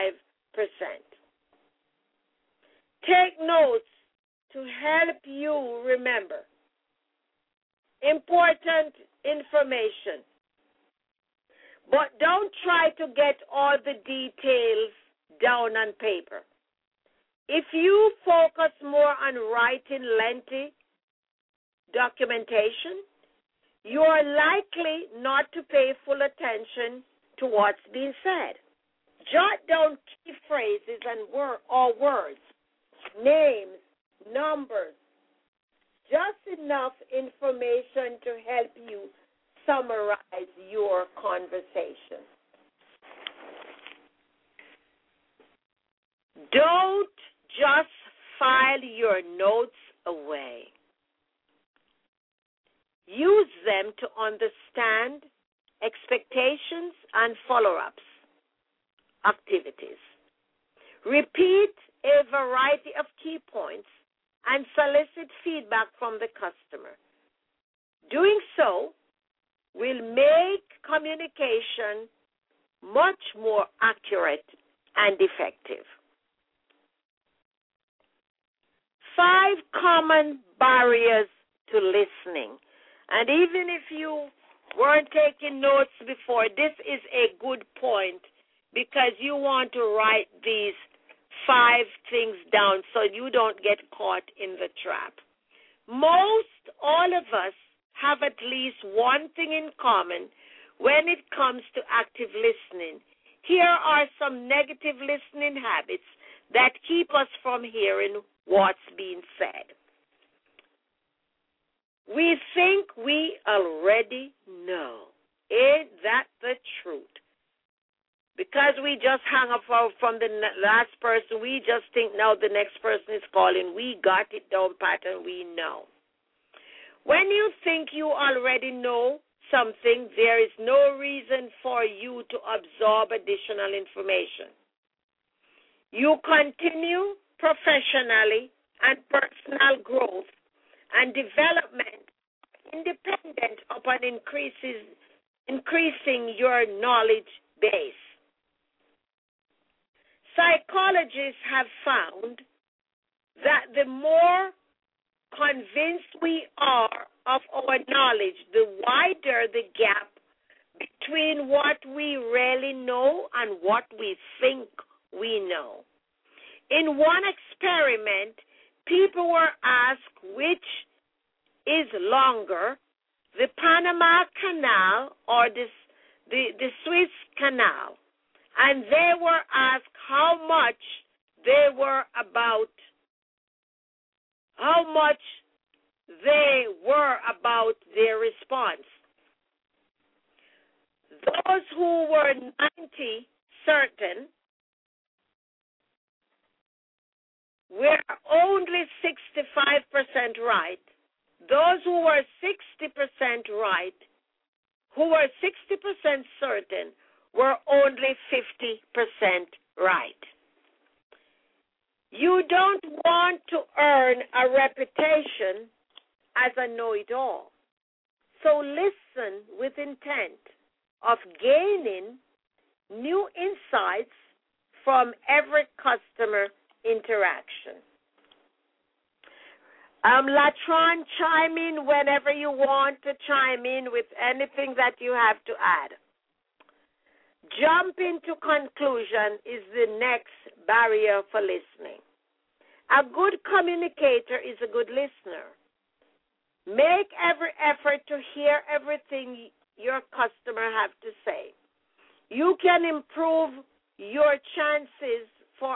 Take notes to help you remember important information. But don't try to get all the details down on paper. If you focus more on writing lengthy documentation, you are likely not to pay full attention to what's being said. Jot down key phrases and words, names, numbers, just enough information to help you summarize your conversation. Don't just file your notes away. Use them to understand expectations and follow-ups activities. Repeat a variety of key points and solicit feedback from the customer. Doing so will make communication much more accurate and effective. 5 common barriers to listening. And even if you weren't taking notes before, this is a good point because you want to write these 5 things down so you don't get caught in the trap. Most all of us have at least one thing in common when it comes to active listening. Here are some negative listening habits that keep us from hearing what's being said. We think we already know. Ain't that the truth? Because we just hung up from the last person, we just think now the next person is calling. We got it down pat and we know. When you think you already know something, there is no reason for you to absorb additional information. You continue professionally and personal growth and development independent upon increasing your knowledge base. Psychologists have found that the more convinced we are of our knowledge, the wider the gap between what we really know and what we think we know. In one experiment, people were asked which is longer, the Panama Canal or the Suez Canal, and they were asked how much they were about their response. Those who were 90 certain were only 65% right. Those who were 60% right, who were 60% certain, were only 50% right. You don't want to earn a reputation as a know-it-all. So listen with intent of gaining new insights from every customer interaction. Latron, chime in whenever you want to chime in with anything that you have to add. Jumping to conclusion is the next barrier for listening. A good communicator is a good listener. Make every effort to hear everything your customer have to say. You can improve your chances for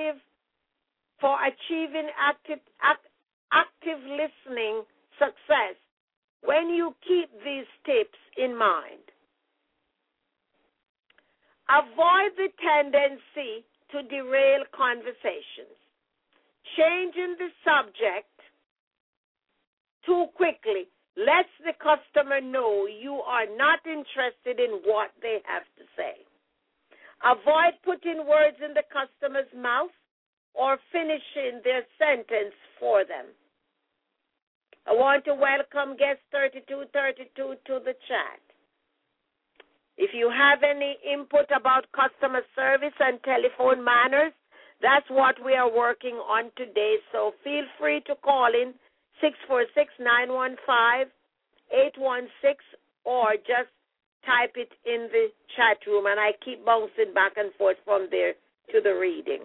achieving active listening success when you keep these tips in mind. Avoid the tendency to derail conversations. Changing the subject too quickly lets the customer know you are not interested in what they have to say. Avoid putting words in the customer's mouth or finishing their sentence for them. I want to welcome guest 3232 to the chat. If you have any input about customer service and telephone manners, that's what we are working on today. So feel free to call in 646-915-816 or just type it in the chat room, and I keep bouncing back and forth from there to the reading.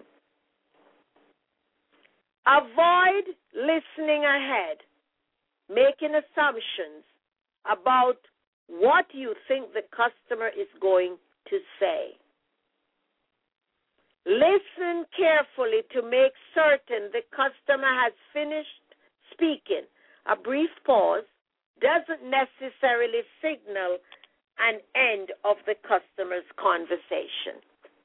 Avoid listening ahead, making assumptions about what you think the customer is going to say. Listen carefully to make certain the customer has finished speaking. A brief pause doesn't necessarily signal an end of the customer's conversation.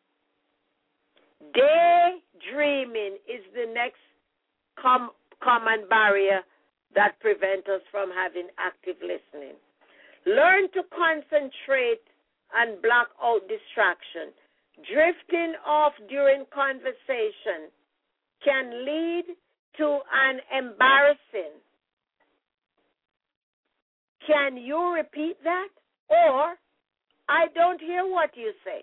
Daydreaming is the next common barrier that prevents us from having active listening. Learn to concentrate and block out distraction. Drifting off during conversation can lead to an embarrassing. Can you repeat that? Or, I don't hear what you say.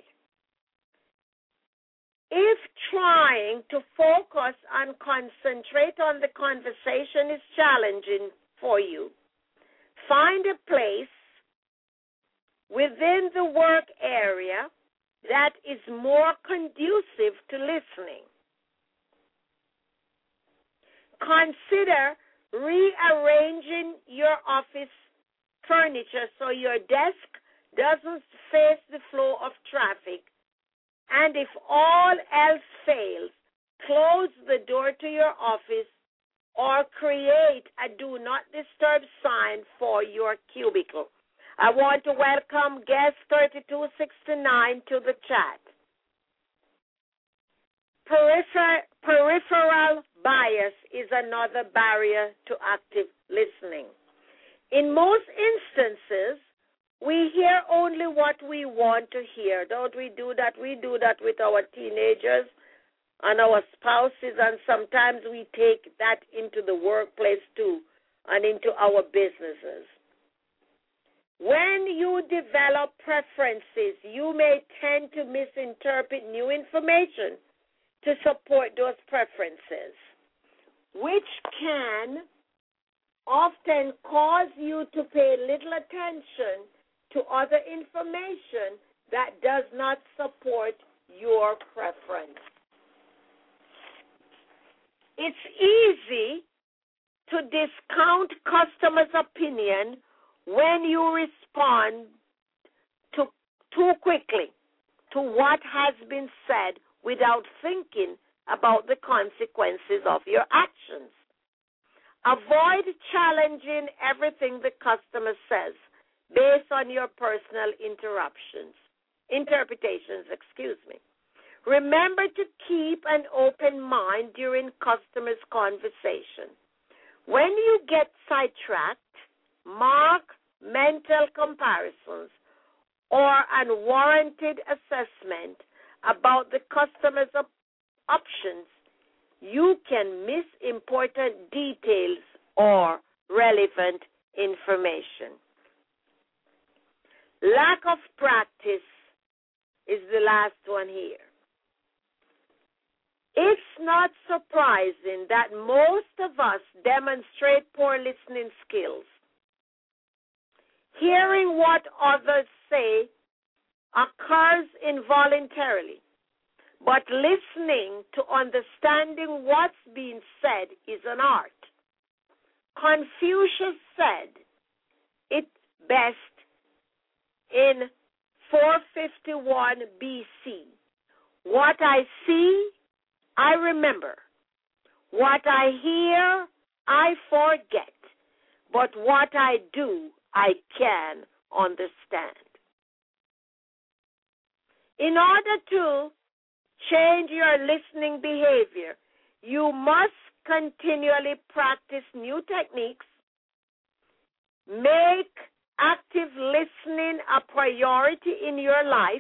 If trying to focus and concentrate on the conversation is challenging for you, find a place within the work area that is more conducive to listening. Consider rearranging your office furniture so your desk doesn't face the flow of traffic. And if all else fails, close the door to your office or create a do not disturb sign for your cubicle. I want to welcome guest 3269 to the chat. Peripheral bias is another barrier to active listening. In most instances, we hear only what we want to hear. Don't we do that? We do that with our teenagers and our spouses, and sometimes we take that into the workplace too and into our businesses. When you develop preferences, you may tend to misinterpret new information to support those preferences, which can often cause you to pay little attention to other information that does not support your preference. It's easy to discount customers' opinion when you respond too quickly to what has been said without thinking about the consequences of your actions. Avoid challenging everything the customer says. based on your personal interpretations. Remember to keep an open mind during customers' conversation. When you get sidetracked, mark mental comparisons or unwarranted assessment about the customer's options, you can miss important details or relevant information. Lack of practice is the last one here. It's not surprising that most of us demonstrate poor listening skills. Hearing what others say occurs involuntarily, but listening to understanding what's being said is an art. Confucius said it best in 451 BC. What I see, I remember. What I hear, I forget. But what I do, I can understand. In order to change your listening behavior, you must continually practice new techniques, make active listening a priority in your life,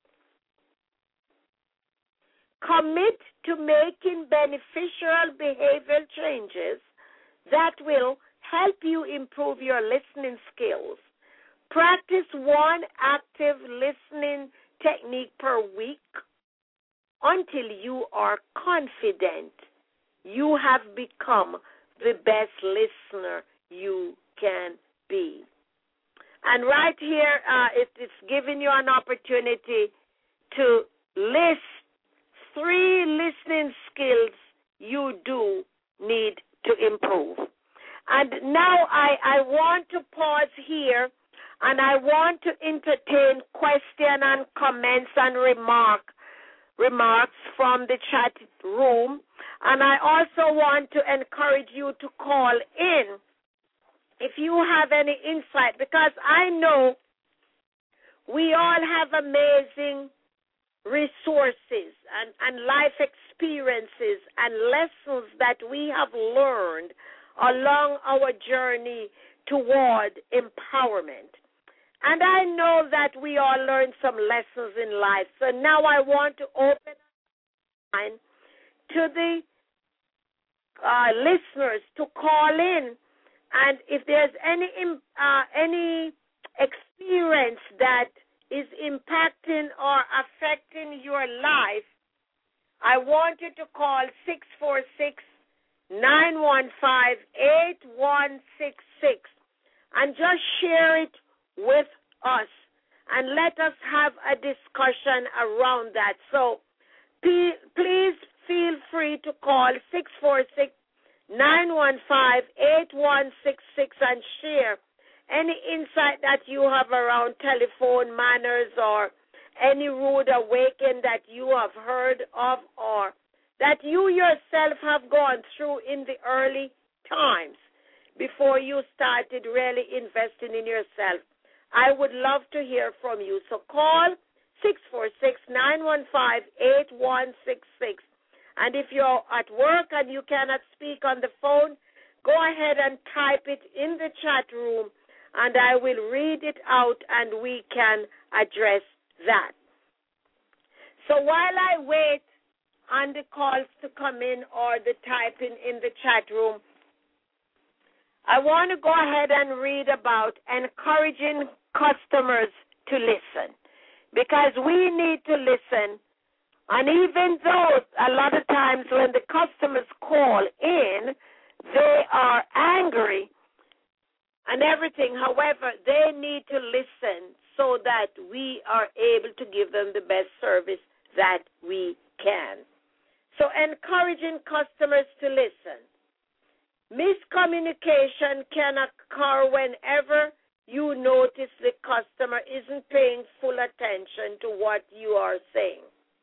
commit to making beneficial behavioral changes that will help you improve your listening skills. Practice one active listening technique per week until you are confident you have become the best listener you can be. And right here, it's giving you an opportunity to list 3 listening skills you do need to improve. And now I want to pause here, and I want to entertain questions and comments and remarks from the chat room. And I also want to encourage you to call in if you have any insight, because I know we all have amazing resources and life experiences and lessons that we have learned along our journey toward empowerment. And I know that we all learned some lessons in life. So now I want to open the line to the listeners to call in. And if there's any experience that is impacting or affecting your life, I want you to call 646-915-8166 and just share it with us and let us have a discussion around that. So please feel free to call 646-915-8166 and share any insight that you have around telephone manners or any rude awakening that you have heard of or that you yourself have gone through in the early times before you started really investing in yourself. I would love to hear from you. So call 646-915-8166. And if you're at work and you cannot speak on the phone, go ahead and type it in the chat room, and I will read it out and we can address that. So while I wait on the calls to come in or the typing in the chat room, I want to go ahead and read about encouraging customers to listen, because we need to listen. And even though a lot of times when the customers call in, they are angry and everything, however, they need to listen so that we are able to give them the best service that we can. So encouraging customers to listen. Miscommunication can occur whenever you notice the customer isn't paying full attention to what you are saying.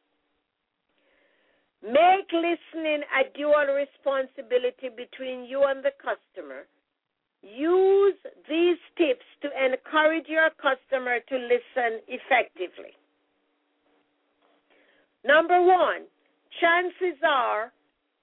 Make listening a dual responsibility between you and the customer. Use these tips to encourage your effectively. Number one, chances are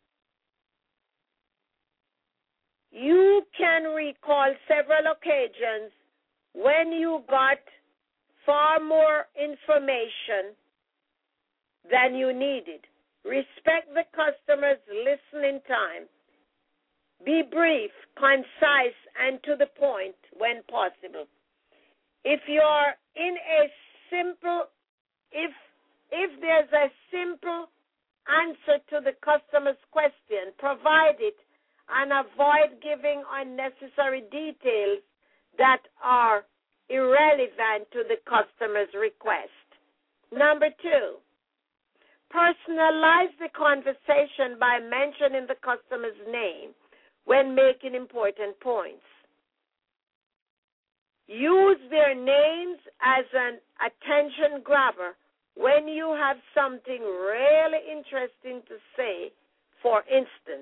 you can recall several occasions when you got far more information than you needed. Respect the customer's listening time. Be brief, concise, and to the point when possible. If you're in a simple, if there's a simple answer to the customer's question, provide it and avoid giving unnecessary details that are irrelevant to the customer's request. Number two, personalize the conversation by mentioning the customer's name when making important points. Use their names as an attention grabber when you have something really interesting to say. For instance,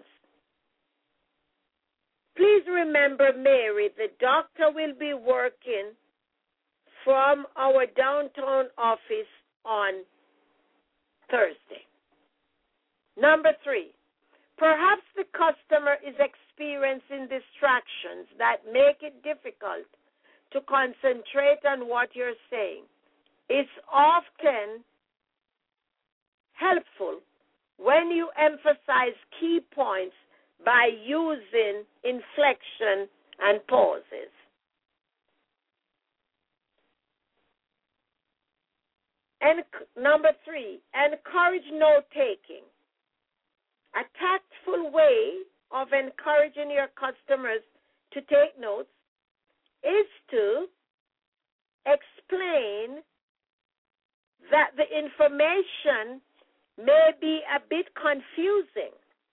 please remember Mary, the doctor will be working from our downtown office on Thursday. Number three, perhaps the customer is experiencing distractions that make it difficult to concentrate on what you're saying. It's often helpful when you emphasize key points by using inflection and pauses. And number three, encourage note-taking. A tactful way of encouraging your customers to take notes is to explain that the information may be a bit confusing,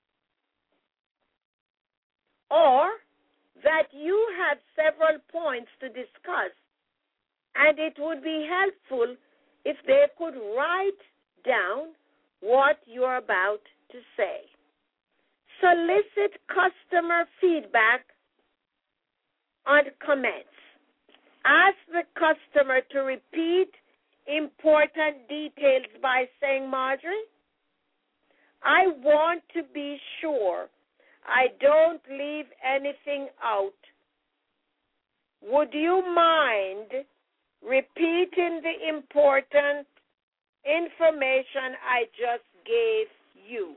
or that you have several points to discuss, and it would be helpful if they could write down what you're about to say. Solicit customer feedback on comments. Ask the customer to repeat important details by saying, Marjorie, I want to be sure I don't leave anything out. Would you mind repeating the important information I just gave you?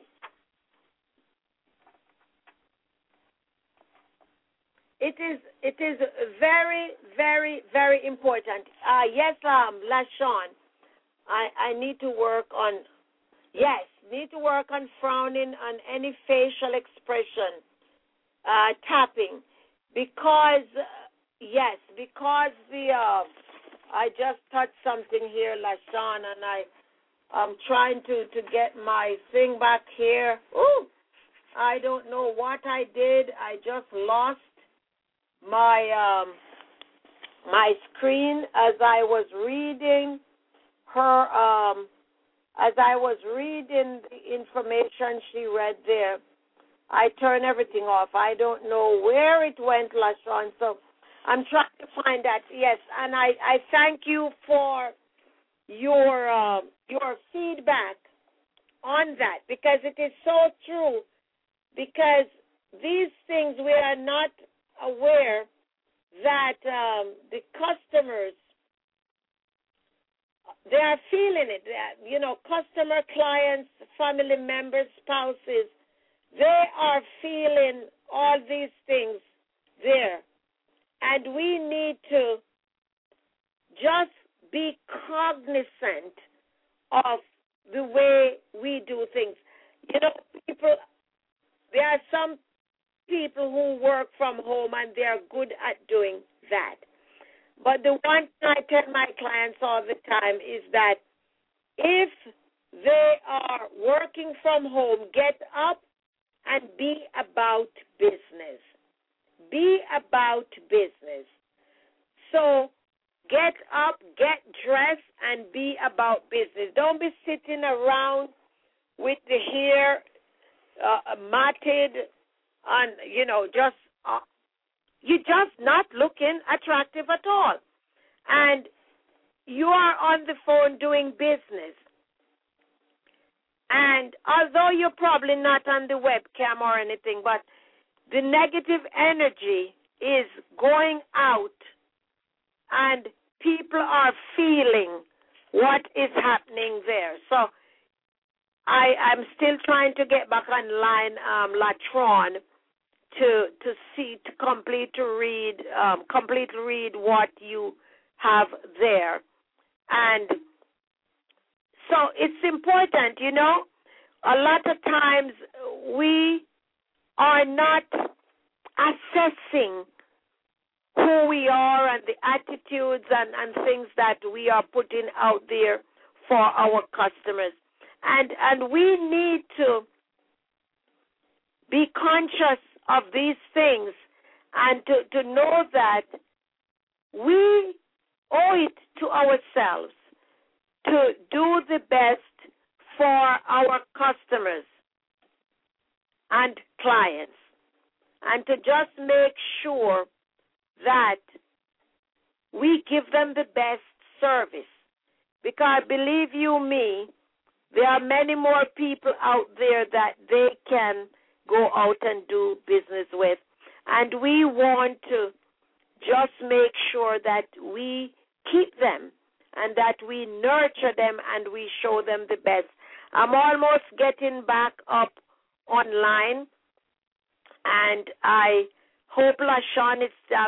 It is very, very, very important. Yes, LaShawn, I need to work on, frowning on any facial expression, tapping, because I just touched something here, LaShawn, and I'm trying to get my thing back here. Ooh, I don't know what I did. I just lost my screen as I was reading the information she read there. I turned everything off. I don't know where it went, LaShawn, so I'm trying to find that. Yes, and I thank you for your feedback on that, because it is so true, because these things we are not aware that the customers, they are feeling it. Customer, clients, family members, spouses, they are feeling all these things there. And we need to just be cognizant of the way we do things. There are some people who work from home and they are good at doing that. But the one thing I tell my clients all the time is that if they are working from home, get up and be about business. Be about business. So get up, get dressed, and be about business. Don't be sitting around with the hair matted and, you're just not looking attractive at all. And you are on the phone doing business, and although you're probably not on the webcam or anything, but the negative energy is going out, and people are feeling what is happening there. So I'm still trying to get back online, Latron, to completely read what you have there. And so it's important, you know. A lot of times we are not assessing who we are and the attitudes and things that we are putting out there for our customers. And we need to be conscious of these things and to know that we owe it to ourselves to do the best for our customers and clients, and to just make sure that we give them the best service. Because believe you me, there are many more people out there that they can go out and do business with. And we want to just make sure that we keep them and that we nurture them and we show them the best. I'm almost getting back up online, and I hope Latron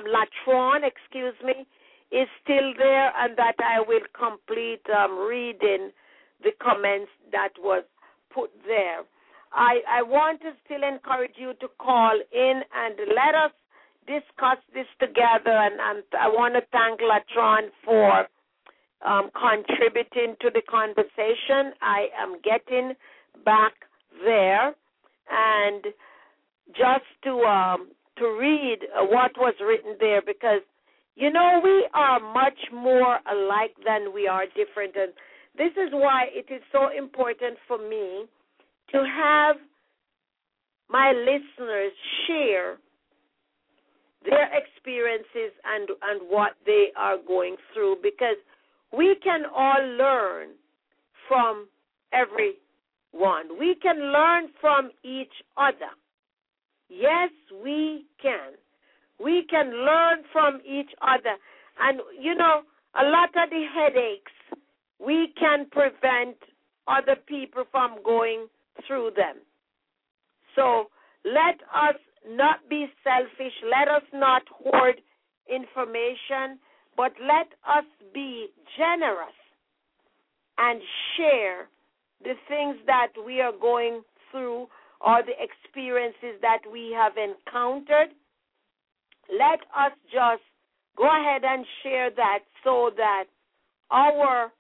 is still there, and that I will complete reading the comments that was put there. I want to still encourage you to call in and let us discuss this together, and I want to thank Latron for contributing to the conversation. I am getting back there, and just to read what was written there, because, you know, we are much more alike than we are different, and this is why it is so important for me to have my listeners share their experiences and what they are going through, because we can all learn from everyone. We can learn from each other. Yes, we can. We can learn from each other. And, you know, a lot of the headaches, we can prevent other people from going through them. So let us not be selfish. Let us not hoard information, but let us be generous and share the things that we are going through or the experiences that we have encountered. Let us just go ahead and share that so that our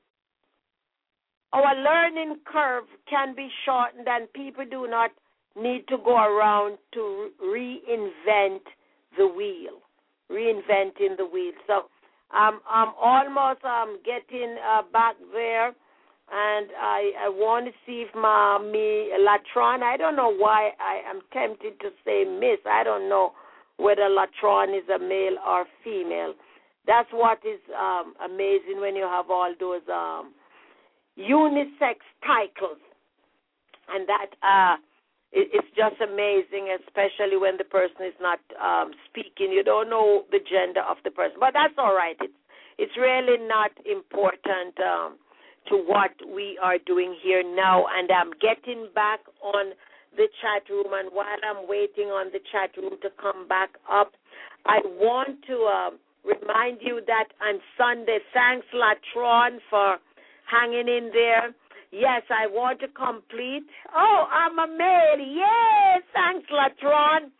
learning curve can be shortened and people do not need to go around to reinventing the wheel. So I'm almost getting back there, and I want to see if Latron, I don't know why I am tempted to say Miss. I don't know whether Latron is a male or female. That's what is amazing when you have all those unisex titles, and that it's just amazing, especially when the person is not speaking. You don't know the gender of the person, but that's all right. It's really not important to what we are doing here now, and I'm getting back on the chat room, and while I'm waiting on the chat room to come back up, I want to remind you that on Sunday, thanks, Latron, for hanging in there. Yes, I want to complete. Oh, I'm a male. Yes, thanks, Latron.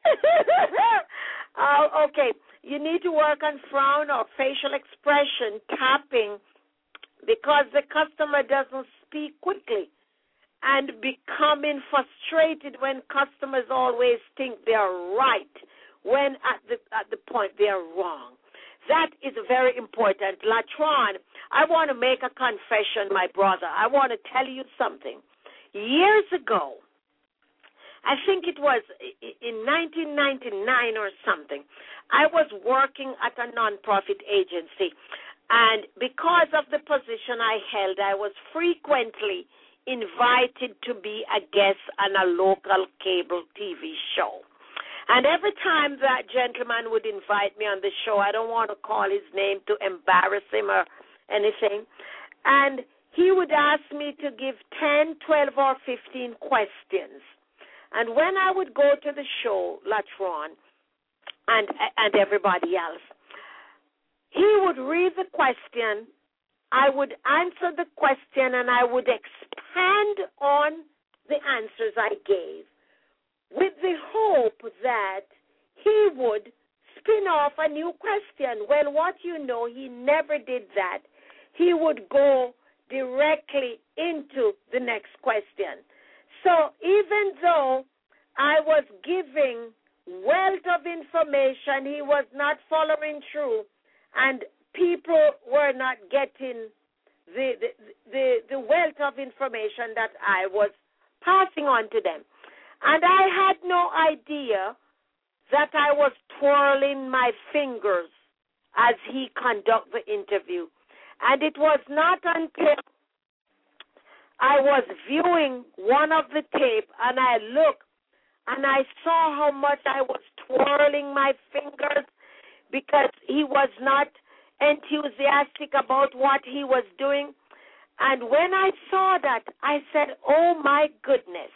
Okay, you need to work on frown or facial expression, tapping, because the customer doesn't speak quickly, and becoming frustrated when customers always think they're right when at the point they're wrong. That is very important. Latron, I want to make a confession, my brother. I want to tell you something. Years ago, I think it was in 1999 or something, I was working at a nonprofit agency, And because of the position I held, I was frequently invited to be a guest on a local cable TV show. And every time that gentleman would invite me on the show, I don't want to call his name to embarrass him or anything, and he would ask me to give 10, 12, or 15 questions. And when I would go to the show, Latron and everybody else, he would read the question, I would answer the question, and I would expand on the answers I gave with the hope that he would spin off a new question. Well, what you know, he never did that. He would go directly into the next question. So even though I was giving wealth of information, he was not following through, and people were not getting the wealth of information that I was passing on to them. And I had no idea that I was twirling my fingers as he conducted the interview. And it was not until I was viewing one of the tape and I looked and I saw how much I was twirling my fingers because he was not enthusiastic about what he was doing. And when I saw that, I said, oh, my goodness.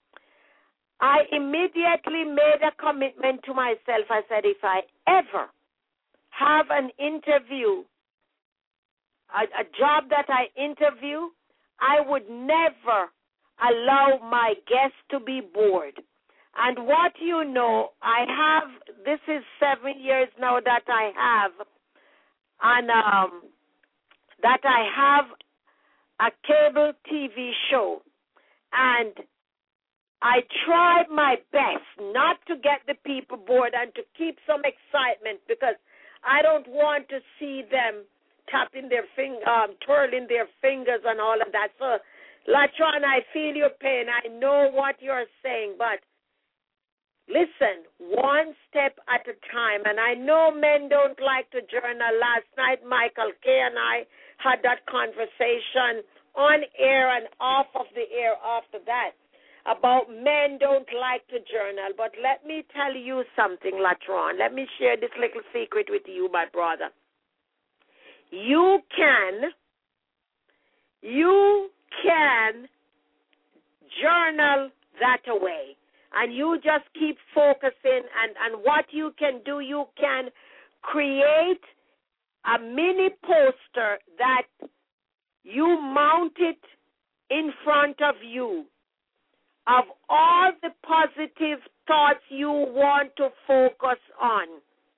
I immediately made a commitment to myself. I said, if I ever have an interview, a job that I interview, I would never allow my guests to be bored. And what you know, this is 7 years now that I have, and that I have a cable TV show, and I tried my best not to get the people bored and to keep some excitement because I don't want to see them tapping their twirling their fingers and all of that. So, Latron, I feel your pain. I know what you're saying, but listen, one step at a time. And I know men don't like to journal. Last night, Michael K. and I had that conversation on air and off of the air after that about men don't like to journal. But let me tell you something, Latron. Let me share this little secret with you, my brother. You can journal that away. And you just keep focusing. And what you can do, you can create a mini poster that you mount it in front of you of all the positive thoughts you want to focus on.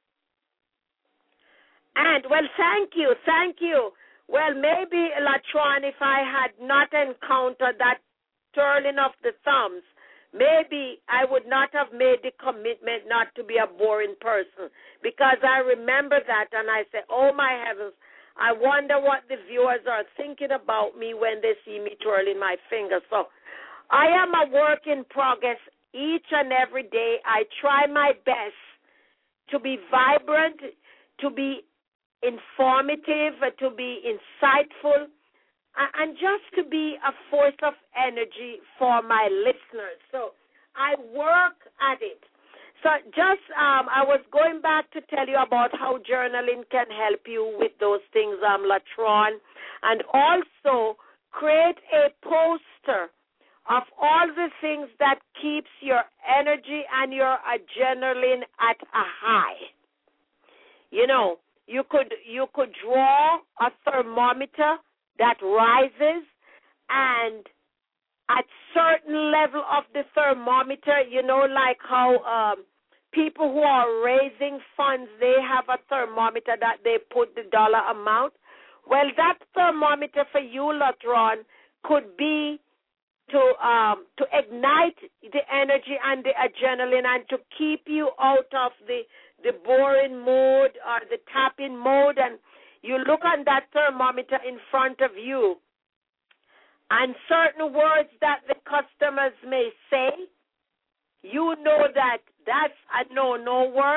And, well, thank you. Well, maybe, Latron, if I had not encountered that twirling of the thumbs, maybe I would not have made the commitment not to be a boring person, because I remember that and I say, oh, my heavens, I wonder what the viewers are thinking about me when they see me twirling my fingers. So I am a work in progress each and every day. I try my best to be vibrant, to be informative, to be insightful, and just to be a force of energy for my listeners. So I work at it. So just I was going back to tell you about how journaling can help you with those things, Latron, and also create a poster of all the things that keeps your energy and your adrenaline at a high. You know, you could draw a thermometer that rises, and at certain level of the thermometer, you know, like how people who are raising funds, they have a thermometer that they put the dollar amount. Well, that thermometer for you, Latron, could be to ignite the energy and the adrenaline and to keep you out of the boring mode or the tapping mode. And you look on that thermometer in front of you, and certain words that the customers may say, you know that that's a no word,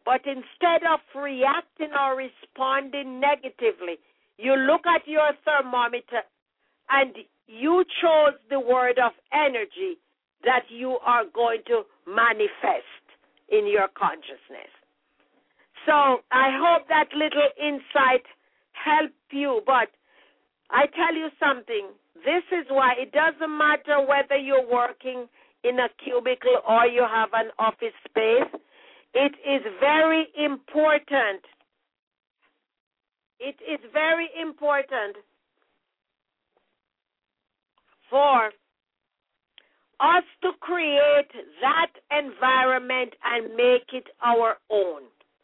But instead of reacting or responding negatively, you look at your thermometer and you chose the word of energy that you are going to manifest in your consciousness. So I hope that little insight helped you. But I tell you something, this is why it doesn't matter whether you're working in a cubicle or you have an office space. It is very important. It is very important for us to create that environment and make it our own.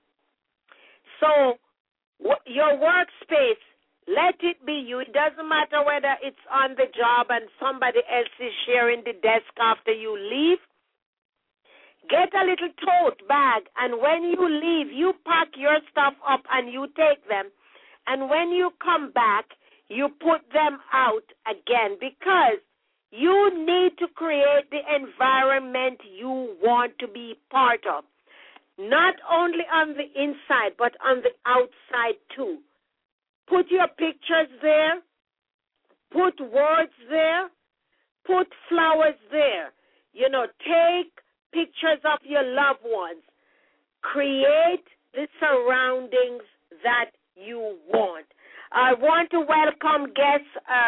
So your workspace, let it be you. It doesn't matter whether it's on the job and somebody else is sharing the desk after you leave. Get a little tote bag, and when you leave, you pack your stuff up and you take them. And when you come back, you put them out again, because you need to create the environment you want to be part of. Not only on the inside, but on the outside too. Put your pictures there. Put words there. Put flowers there. Take pictures of your loved ones. Create the surroundings that you want. I want to welcome guest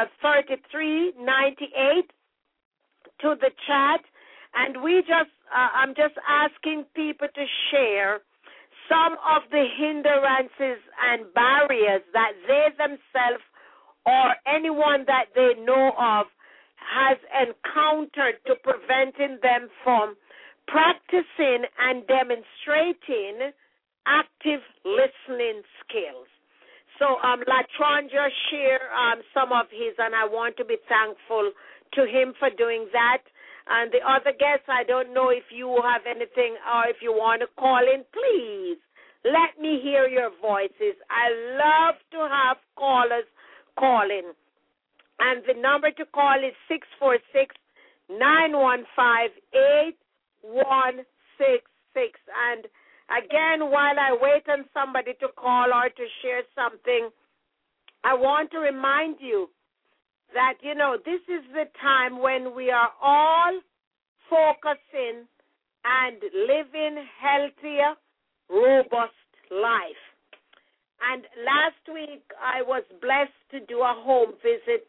3398 to the chat, and I'm just asking people to share some of the hindrances and barriers that they themselves or anyone that they know of has encountered to preventing them from practicing and demonstrating active listening skills. So Latron just shared some of his, and I want to be thankful to him for doing that. And the other guests, I don't know if you have anything or if you want to call in, please let me hear your voices. I love to have callers call in. And the number to call is 646-915-8166. And again, while I wait on somebody to call or to share something, I want to remind you that, this is the time when we are all focusing and living healthier, robust life. And last week, I was blessed to do a home visit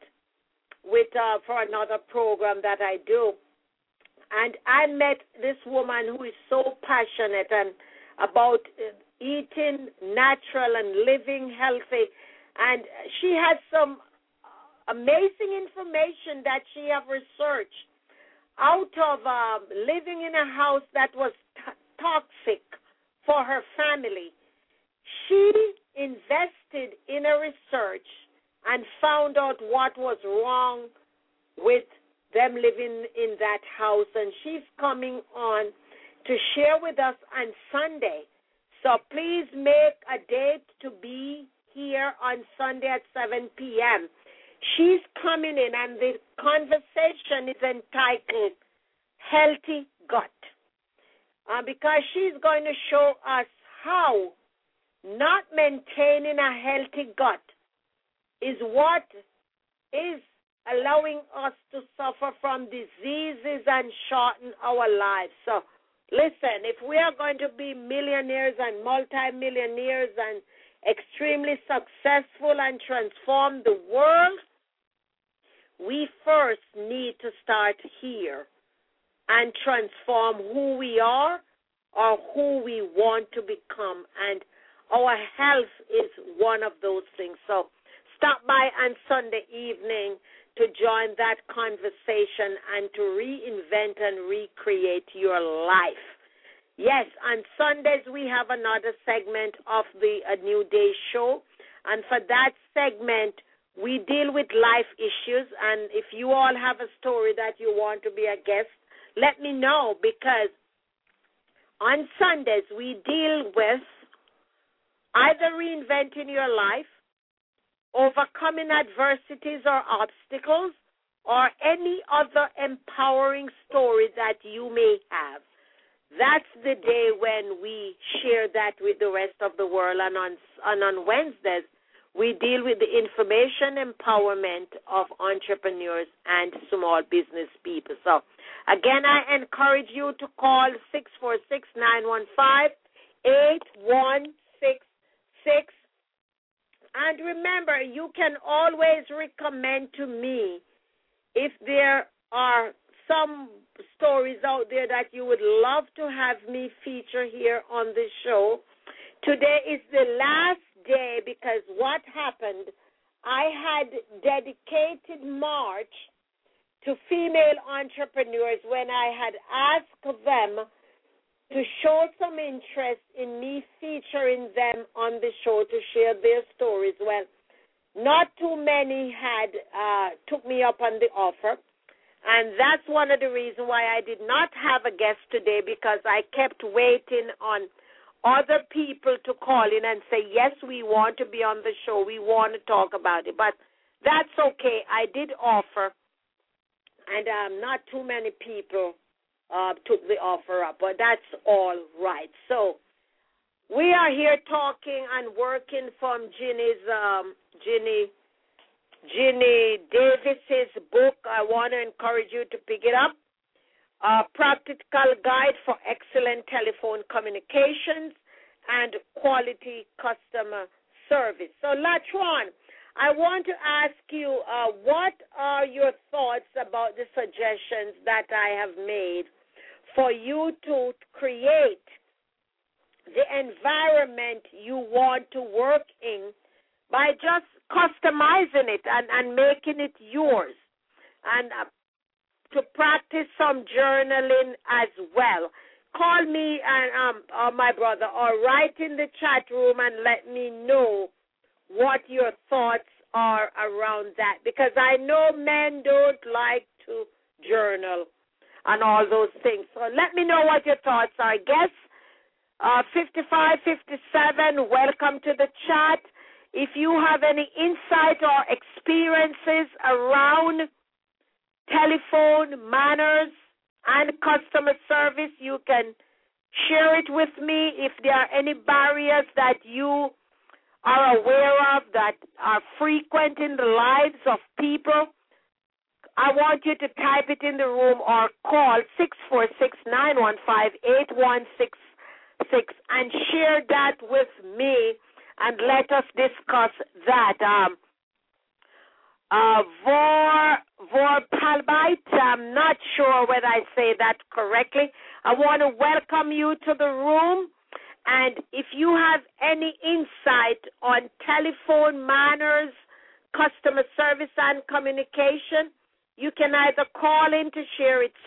for another program that I do. And I met this woman who is so passionate about eating natural and living healthy. And she has some amazing information that she have researched out of living in a house that was toxic for her family. She invested in a research and found out what was wrong with them living in that house, and she's coming on to share with us on Sunday. So please make a date to be here on Sunday at 7 p.m. She's coming in, and the conversation is entitled Healthy Gut, because she's going to show us how not maintaining a healthy gut is what is allowing us to suffer from diseases and shorten our lives. So listen, if we are going to be millionaires and multimillionaires and extremely successful and transform the world, we first need to start here and transform who we are or who we want to become. And our health is one of those things. So stop by on Sunday evening to join that conversation and to reinvent and recreate your life. Yes, on Sundays we have another segment of the A New Day show, and for that segment we deal with life issues, and if you all have a story that you want to be a guest, let me know, because on Sundays we deal with either reinventing your life, overcoming adversities or obstacles, or any other empowering story that you may have. that's the day when we share that with the rest of the world. And on Wednesdays, we deal with the information empowerment of entrepreneurs and small business people. So, again, I encourage you to call 646-915-8166. And remember, you can always recommend to me if there are some stories out there that you would love to have me feature here on the show. Today is the last day because what happened, I had dedicated March to female entrepreneurs when I had asked them to show some interest in me featuring them on the show to share their stories. Well, not too many had took me up on the offer, and that's one of the reasons why I did not have a guest today, because I kept waiting on other people to call in and say, yes, we want to be on the show, we want to talk about it. But that's okay. I did offer, and not too many people took the offer up, but that's all right. So we are here talking and working from Ginny Davis's book. I want to encourage you to pick it up. Practical Guide for Excellent Telephone Communications and Quality Customer Service. So, Latron, I want to ask you, what are your thoughts about the suggestions that I have made for you to create the environment you want to work in by just customizing it and making it yours, and to practice some journaling as well? Call me and my brother, or write in the chat room and let me know what your thoughts are around that, because I know men don't like to journal and all those things. So let me know what your thoughts are. Guests, 5557, welcome to the chat. If you have any insight or experiences around telephone manners and customer service, you can share it with me. If there are any barriers that you are aware of that are frequent in the lives of people, I want you to type it in the room or call 646-915-8166 and share that with me, and let us discuss that. Vorpalbite, I'm not sure whether I say that correctly. I want to welcome you to the room, and if you have any insight on telephone manners, customer service, and communication, you can either call in to share it,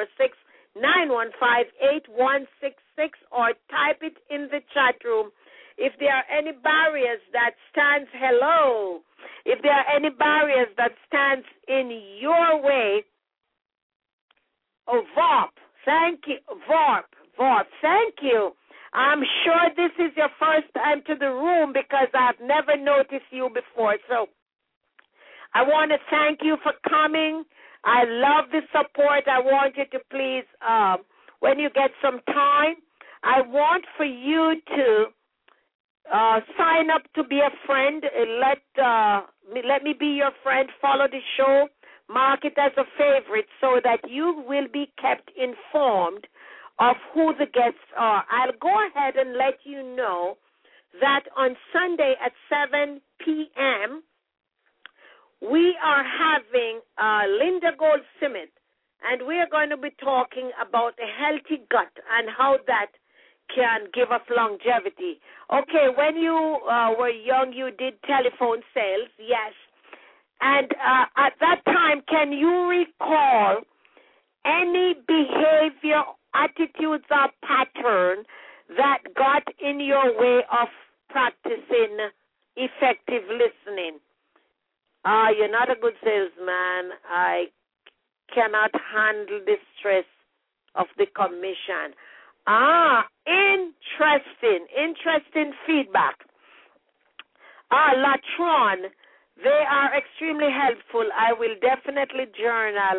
646-915-8166, or type it in the chat room. If there are any barriers that stands, if there are any barriers that stands in your way, VORP, thank you, VORP, thank you. I'm sure this is your first time to the room because I've never noticed you before. So I want to thank you for coming. I love the support. I want you to please, when you get some time, I want for you to sign up to be a friend. Let me be your friend. Follow the show. Mark it as a favorite so that you will be kept informed of who the guests are. I'll go ahead and let you know that on Sunday at 7 p.m., we are having Linda Goldsmith, and we are going to be talking about a healthy gut and how that can give us longevity. Okay, when you were young, you did telephone sales, yes. And at that time, can you recall any behavior, attitudes, or pattern that got in your way of practicing effective listening? You're not a good salesman. I cannot handle the stress of the commission. Interesting feedback. Latron, they are extremely helpful. I will definitely journal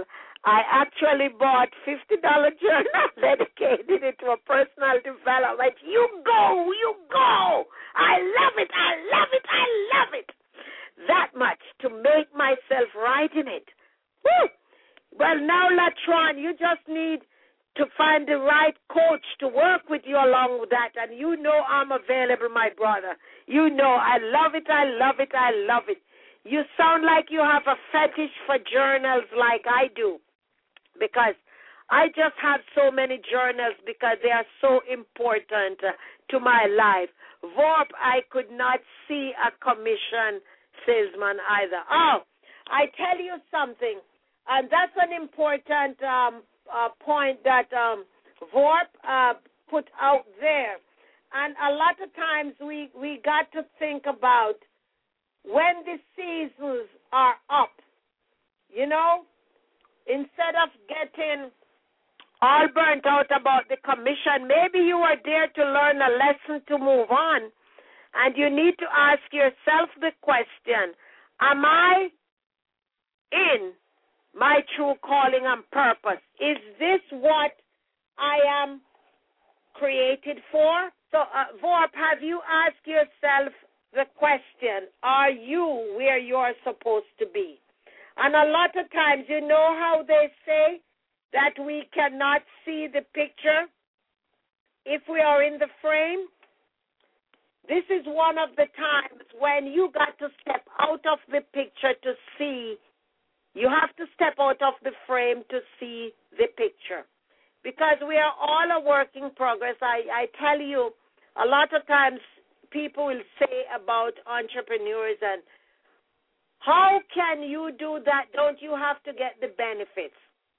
I actually bought $50 journal, dedicated it to a personal development. You go, you go. I love it, I love it, I love it. That much to make myself right in it. Woo! Well, now, Latron, you just need to find the right coach to work with you along with that. And you know I'm available, my brother. You know I love it, I love it, I love it. You sound like you have a fetish for journals like I do, because I just have so many journals because they are so important to my life. VORP, I could not see a commission salesman either. Oh, I tell you something, and that's an important point that VORP put out there. And a lot of times we got to think about when the seasons are up, you know, instead of getting all burnt out about the commission, maybe you are there to learn a lesson to move on, and you need to ask yourself the question, am I in my true calling and purpose? Is this what I am created for? So, VORP, have you asked yourself the question, are you where you're supposed to be? And a lot of times, you know how they say that we cannot see the picture if we are in the frame? This is one of the times when you got to step out of the picture to see. You have to step out of the frame to see the picture, because we are all a work in progress. I tell you, a lot of times people will say about entrepreneurs, and how can you do that? Don't you have to get the benefits?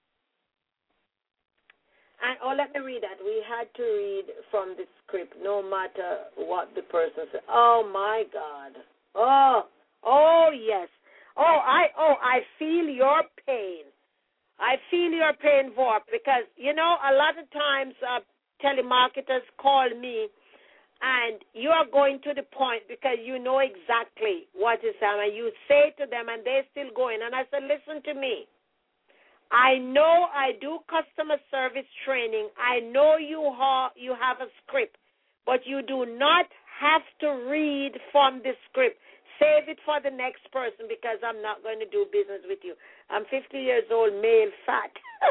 And let me read that. We had to read from the script, no matter what the person said. Oh my God. Oh yes. I feel your pain. I feel your pain, VORP, because, you know, a lot of times telemarketers call me, and you are going to the point because you know exactly what is happening. You say to them, and they're still going. And I said, listen to me. I know I do customer service training. I know you have a script, but you do not have to read from the script. Save it for the next person, because I'm not going to do business with you. I'm 50 years old, male, fat.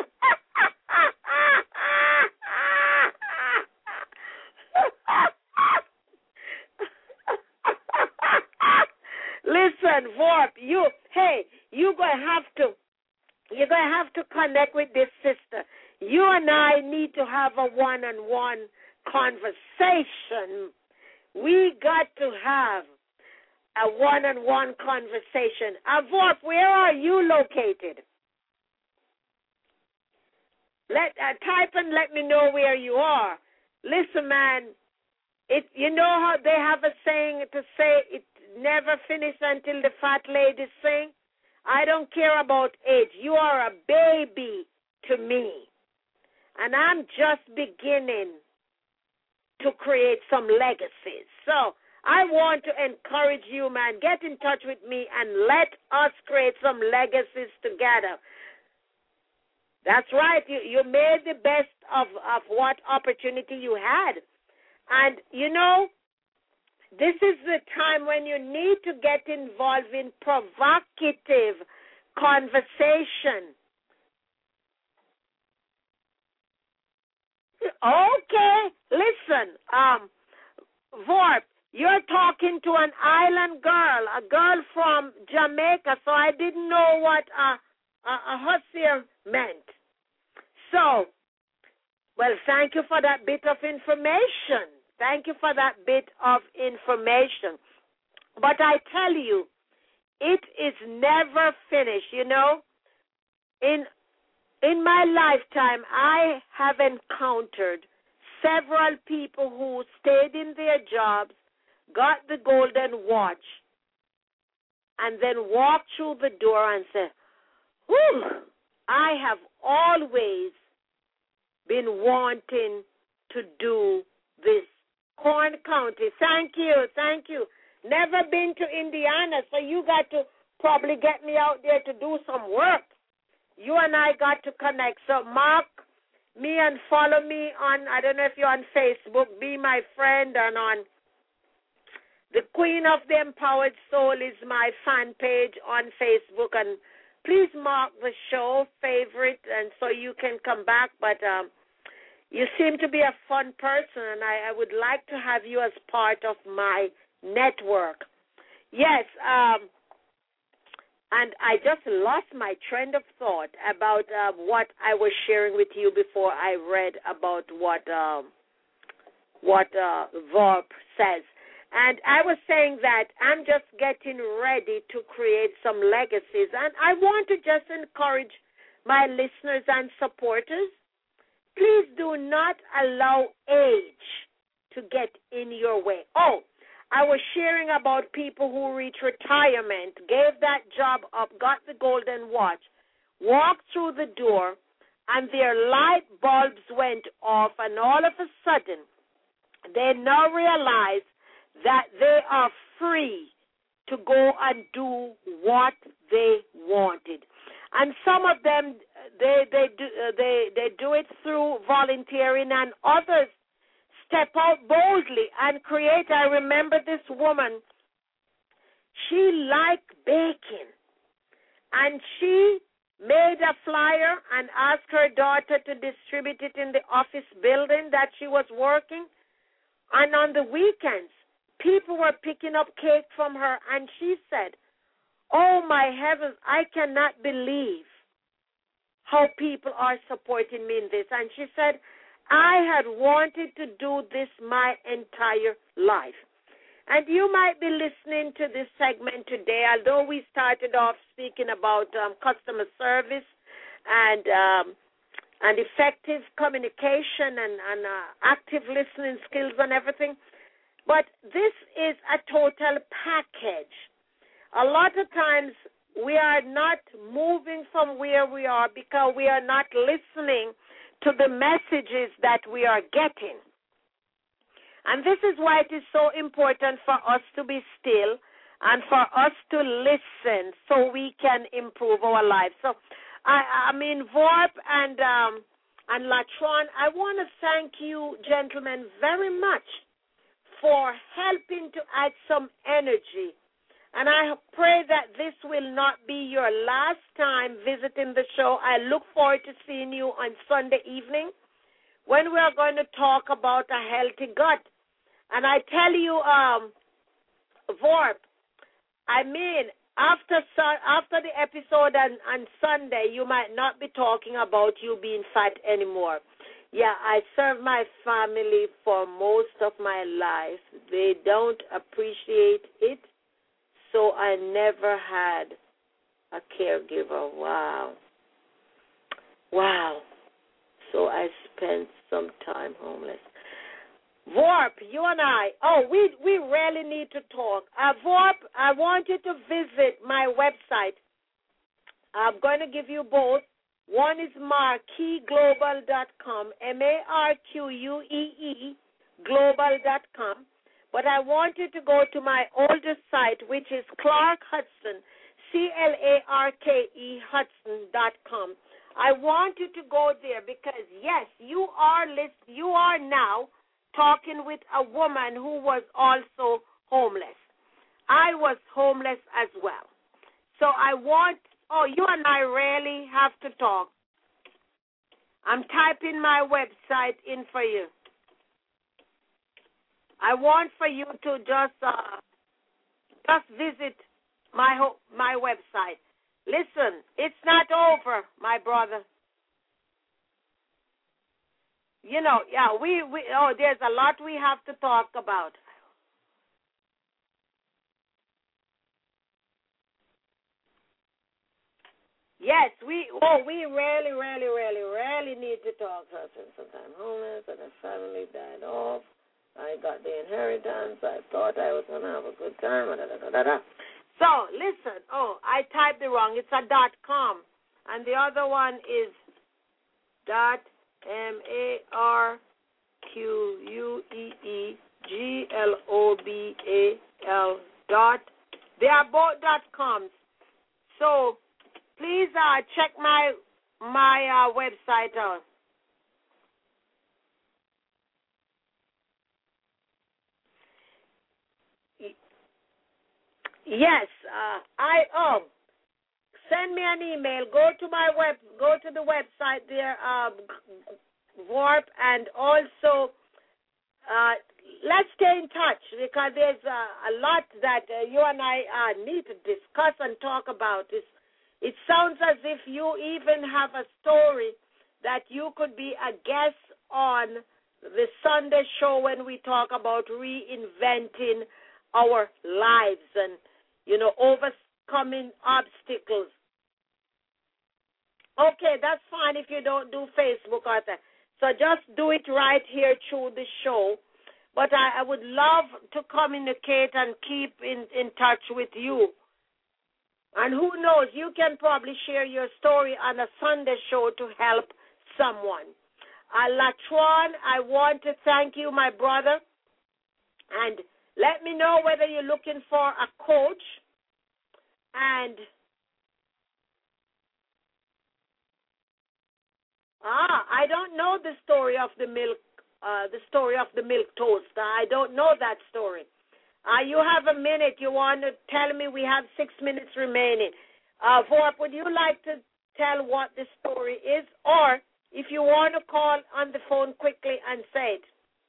Listen, VORP, you're gonna have to connect with this sister. You and I need to have a one-on-one conversation. We got to have a one-on-one conversation. VORP, where are you located? Type and let me know where you are. Listen, man, you know how they have a saying to say it never finishes until the fat ladies sing? I don't care about age. You are a baby to me. And I'm just beginning to create some legacies. So I want to encourage you, man, get in touch with me and let us create some legacies together. That's right. You made the best of what opportunity you had. And, you know, this is the time when you need to get involved in provocative conversation. Okay, listen, VORP, you're talking to an island girl, a girl from Jamaica, so I didn't know what a hussier meant. So, well, thank you for that bit of information. Thank you for that bit of information. But I tell you, it is never finished, you know. In my lifetime, I have encountered several people who stayed in their jobs, got the golden watch, and then walked through the door and said, whew, I have always been wanting to do this. Corn County, thank you. Never been to Indiana, so you got to probably get me out there to do some work. you and I got to connect. So mark me and follow me on, I don't know if you're on Facebook, Be My Friend, and on The Queen of the Empowered Soul is my fan page on Facebook. And please mark the show favorite, and so you can come back. But you seem to be a fun person, and I would like to have you as part of my network. Yes, and I just lost my train of thought about what I was sharing with you before I read about what Vorp says. And I was saying that I'm just getting ready to create some legacies. And I want to just encourage my listeners and supporters, please do not allow age to get in your way. Oh, I was sharing about people who reach retirement, gave that job up, got the golden watch, walked through the door, and their light bulbs went off, and all of a sudden, they now realize that they are free to go and do what they wanted. And some of them, they do it through volunteering, and others step out boldly and create. I remember this woman, she liked baking, and she made a flyer and asked her daughter to distribute it in the office building that she was working. And on the weekends, people were picking up cake from her, and she said, oh, my heavens, I cannot believe how people are supporting me in this. And she said, I had wanted to do this my entire life. And you might be listening to this segment today, although we started off speaking about customer service and effective communication and active listening skills and everything. But this is a total package. A lot of times we are not moving from where we are because we are not listening to the messages that we are getting. And this is why it is so important for us to be still and for us to listen so we can improve our lives. So, I mean, Vorp and Latron, I want to thank you, gentlemen, very much for helping to add some energy. And I pray that this will not be your last time visiting the show. I look forward to seeing you on Sunday evening when we are going to talk about a healthy gut. And I tell you, Vorp, I mean, after the episode on Sunday, you might not be talking about you being fat anymore. Yeah, I served my family for most of my life. They don't appreciate it, so I never had a caregiver. Wow. So I spent some time homeless. Vorp, you and I, we really need to talk. Vorp, I want you to visit my website. I'm going to give you both. One is marqueeglobal.com, MARQUEE global.com. But I want you to go to my oldest site, which is Clark Hudson, CLARKE Hudson.com. I want you to go there because, yes, you are now talking with a woman who was also homeless. I was homeless as well. So you and I really have to talk. I'm typing my website in for you. I want for you to just visit my website. Listen, it's not over, my brother. You know, yeah, there's a lot we have to talk about. Yes, we really, really, really, really need to talk. Sometimes homeless and the family died off. I got the inheritance. I thought I was going to have a good time. So, listen. Oh, I typed it wrong. It's a .com. And the other one is .MARQUEEGLOBAL . They are both .coms. So, please check my website out. Yes, send me an email. Go to the website there, Warp, and also let's stay in touch because there's a lot that you and I need to discuss and talk about. It sounds as if you even have a story that you could be a guest on the Sunday show when we talk about reinventing our lives and, overcoming obstacles. Okay, that's fine if you don't do Facebook or that. So just do it right here through the show. But I would love to communicate and keep in touch with you. And who knows, you can probably share your story on a Sunday show to help someone. Latron, I want to thank you, my brother. And let me know whether you're looking for a coach. And I don't know the story of the milk toast. I don't know that story. You have a minute. You want to tell me? We have 6 minutes remaining. Vorp, would you like to tell what the story is? Or if you want to call on the phone quickly and say it,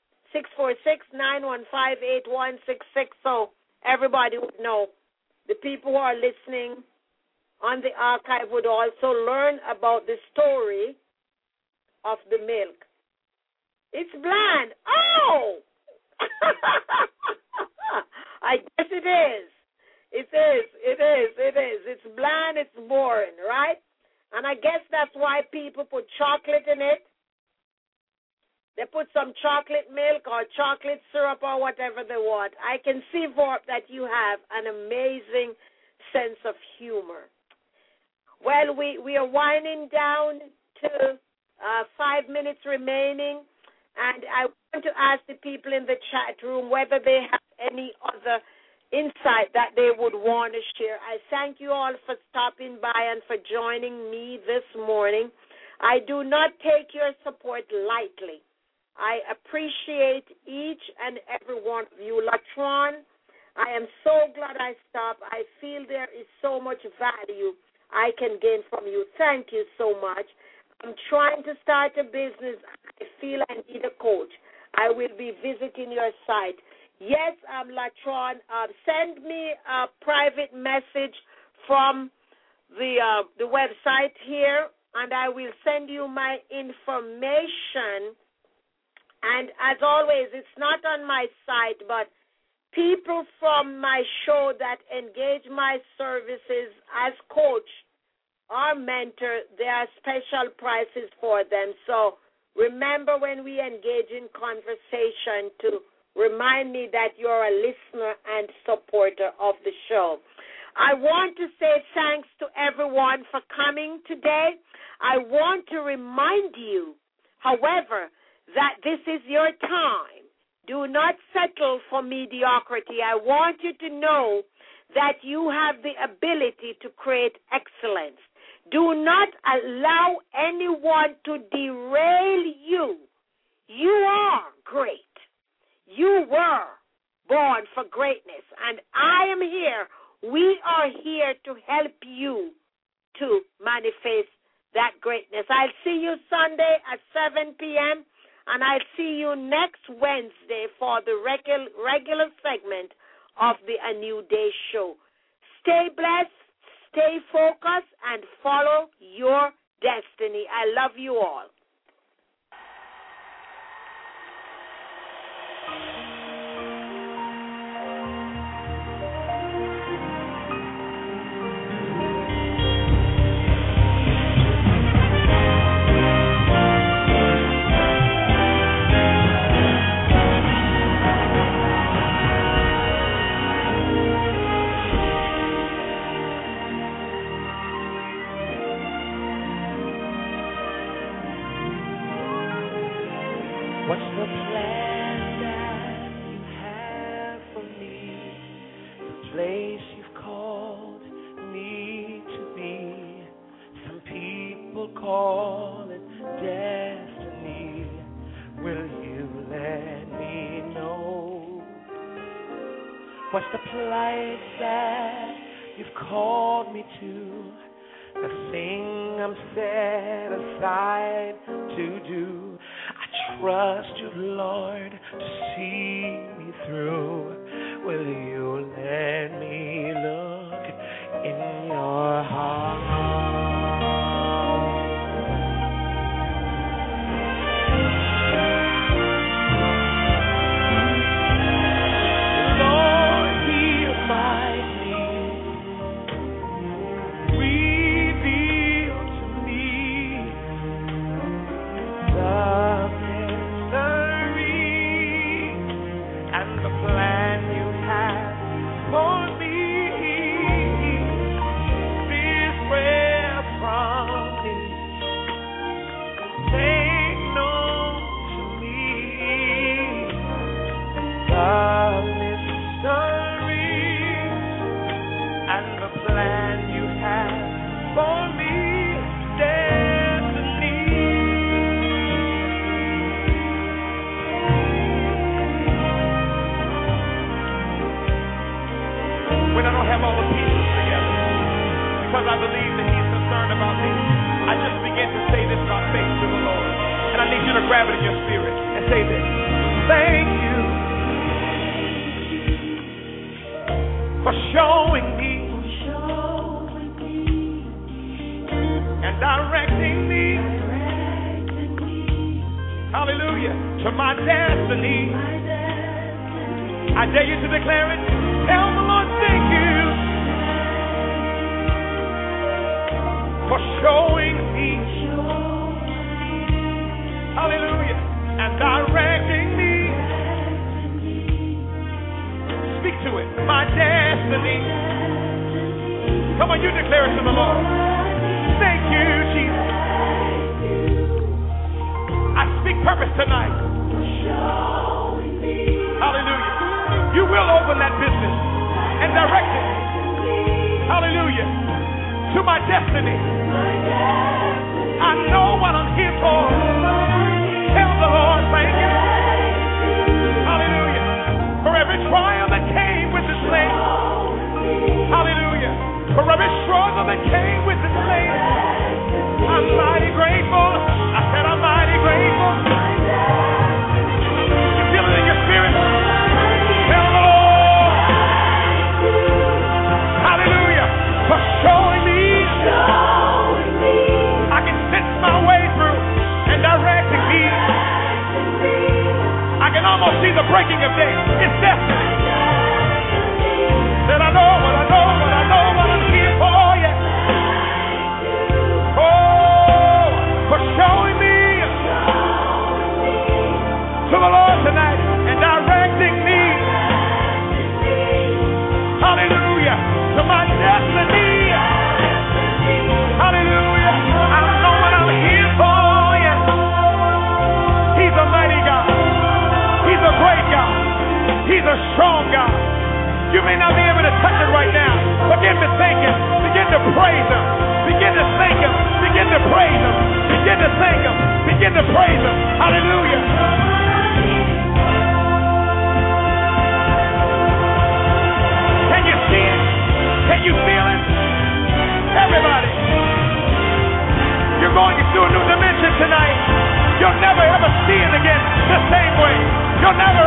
646-915-8166, so everybody would know. The people who are listening on the archive would also learn about the story of the milk. It's bland. Oh! I guess it is. It is. It's bland, it's boring, right? And I guess that's why people put chocolate in it. They put some chocolate milk or chocolate syrup or whatever they want. I can see, Vorp, that you have an amazing sense of humor. Well, we are winding down to 5 minutes remaining, and I want to ask the people in the chat room whether they have any other insight that they would want to share. I thank you all for stopping by and for joining me this morning. I do not take your support lightly. I appreciate each and every one of you. Latron, I am so glad I stopped. I feel there is so much value I can gain from you. Thank you so much. I'm trying to start a business. I feel I need a coach. I will be visiting your site. Yes, Latron, send me a private message from the website here, and I will send you my information. And as always, it's not on my site, but people from my show that engage my services as coach or mentor, there are special prices for them. So remember when we engage in conversation to remind me that you're a listener and supporter of the show. I want to say thanks to everyone for coming today. I want to remind you, however, that this is your time. Do not settle for mediocrity. I want you to know that you have the ability to create excellence. Do not allow anyone to derail you. You are great. You were born for greatness, and I am here. We are here to help you to manifest that greatness. I'll see you Sunday at 7 p.m., and I'll see you next Wednesday for the regular segment of the A New Day show. Stay blessed, stay focused, and follow your destiny. I love you all. What's the plan that you have for me? The place you've called me to be. What's the place that you've called me to? The thing I'm set aside to do. I trust you, Lord, to see me through. Will you let me look in your heart? I believe that he's concerned about me. I just begin to say this by faith to the Lord. And I need you to grab it in your spirit and say this. Thank you for showing me and directing me, hallelujah, to my destiny. I dare you to declare it. Tell the Lord, thank you for showing me, hallelujah, and directing me. Speak to it, my destiny. Come on, you declare it to the Lord. Thank you, Jesus. I speak purpose tonight. Hallelujah. You will open that business and direct it. Hallelujah. To my destiny. I know what I'm here for. Tell the Lord, thank you. Hallelujah. For every trial that came with this land. Hallelujah. For every struggle that came with this land. I'm mighty grateful. I said I'm mighty grateful. You feel it in your spirit? Tell the Lord. Hallelujah. For showing me. I can sense my way through and directing me. I can almost see the breaking of day. It's destiny. That I know what I know, what I know, what I'm here for. Yeah. Oh, for showing me to the Lord tonight and directing me. Hallelujah. To my destiny. Hallelujah. I know what I'm here for. Yes. He's a mighty God. He's a great God. He's a strong God. You may not be able to touch it right now. Begin to thank Him. Begin to praise Him. Begin to thank Him. Begin to praise Him. Begin to thank Him. Begin to praise Him. Hallelujah. Can you see it? Can you feel it? Everybody. You're going into a new dimension tonight. You'll never ever see it again the same way. You'll never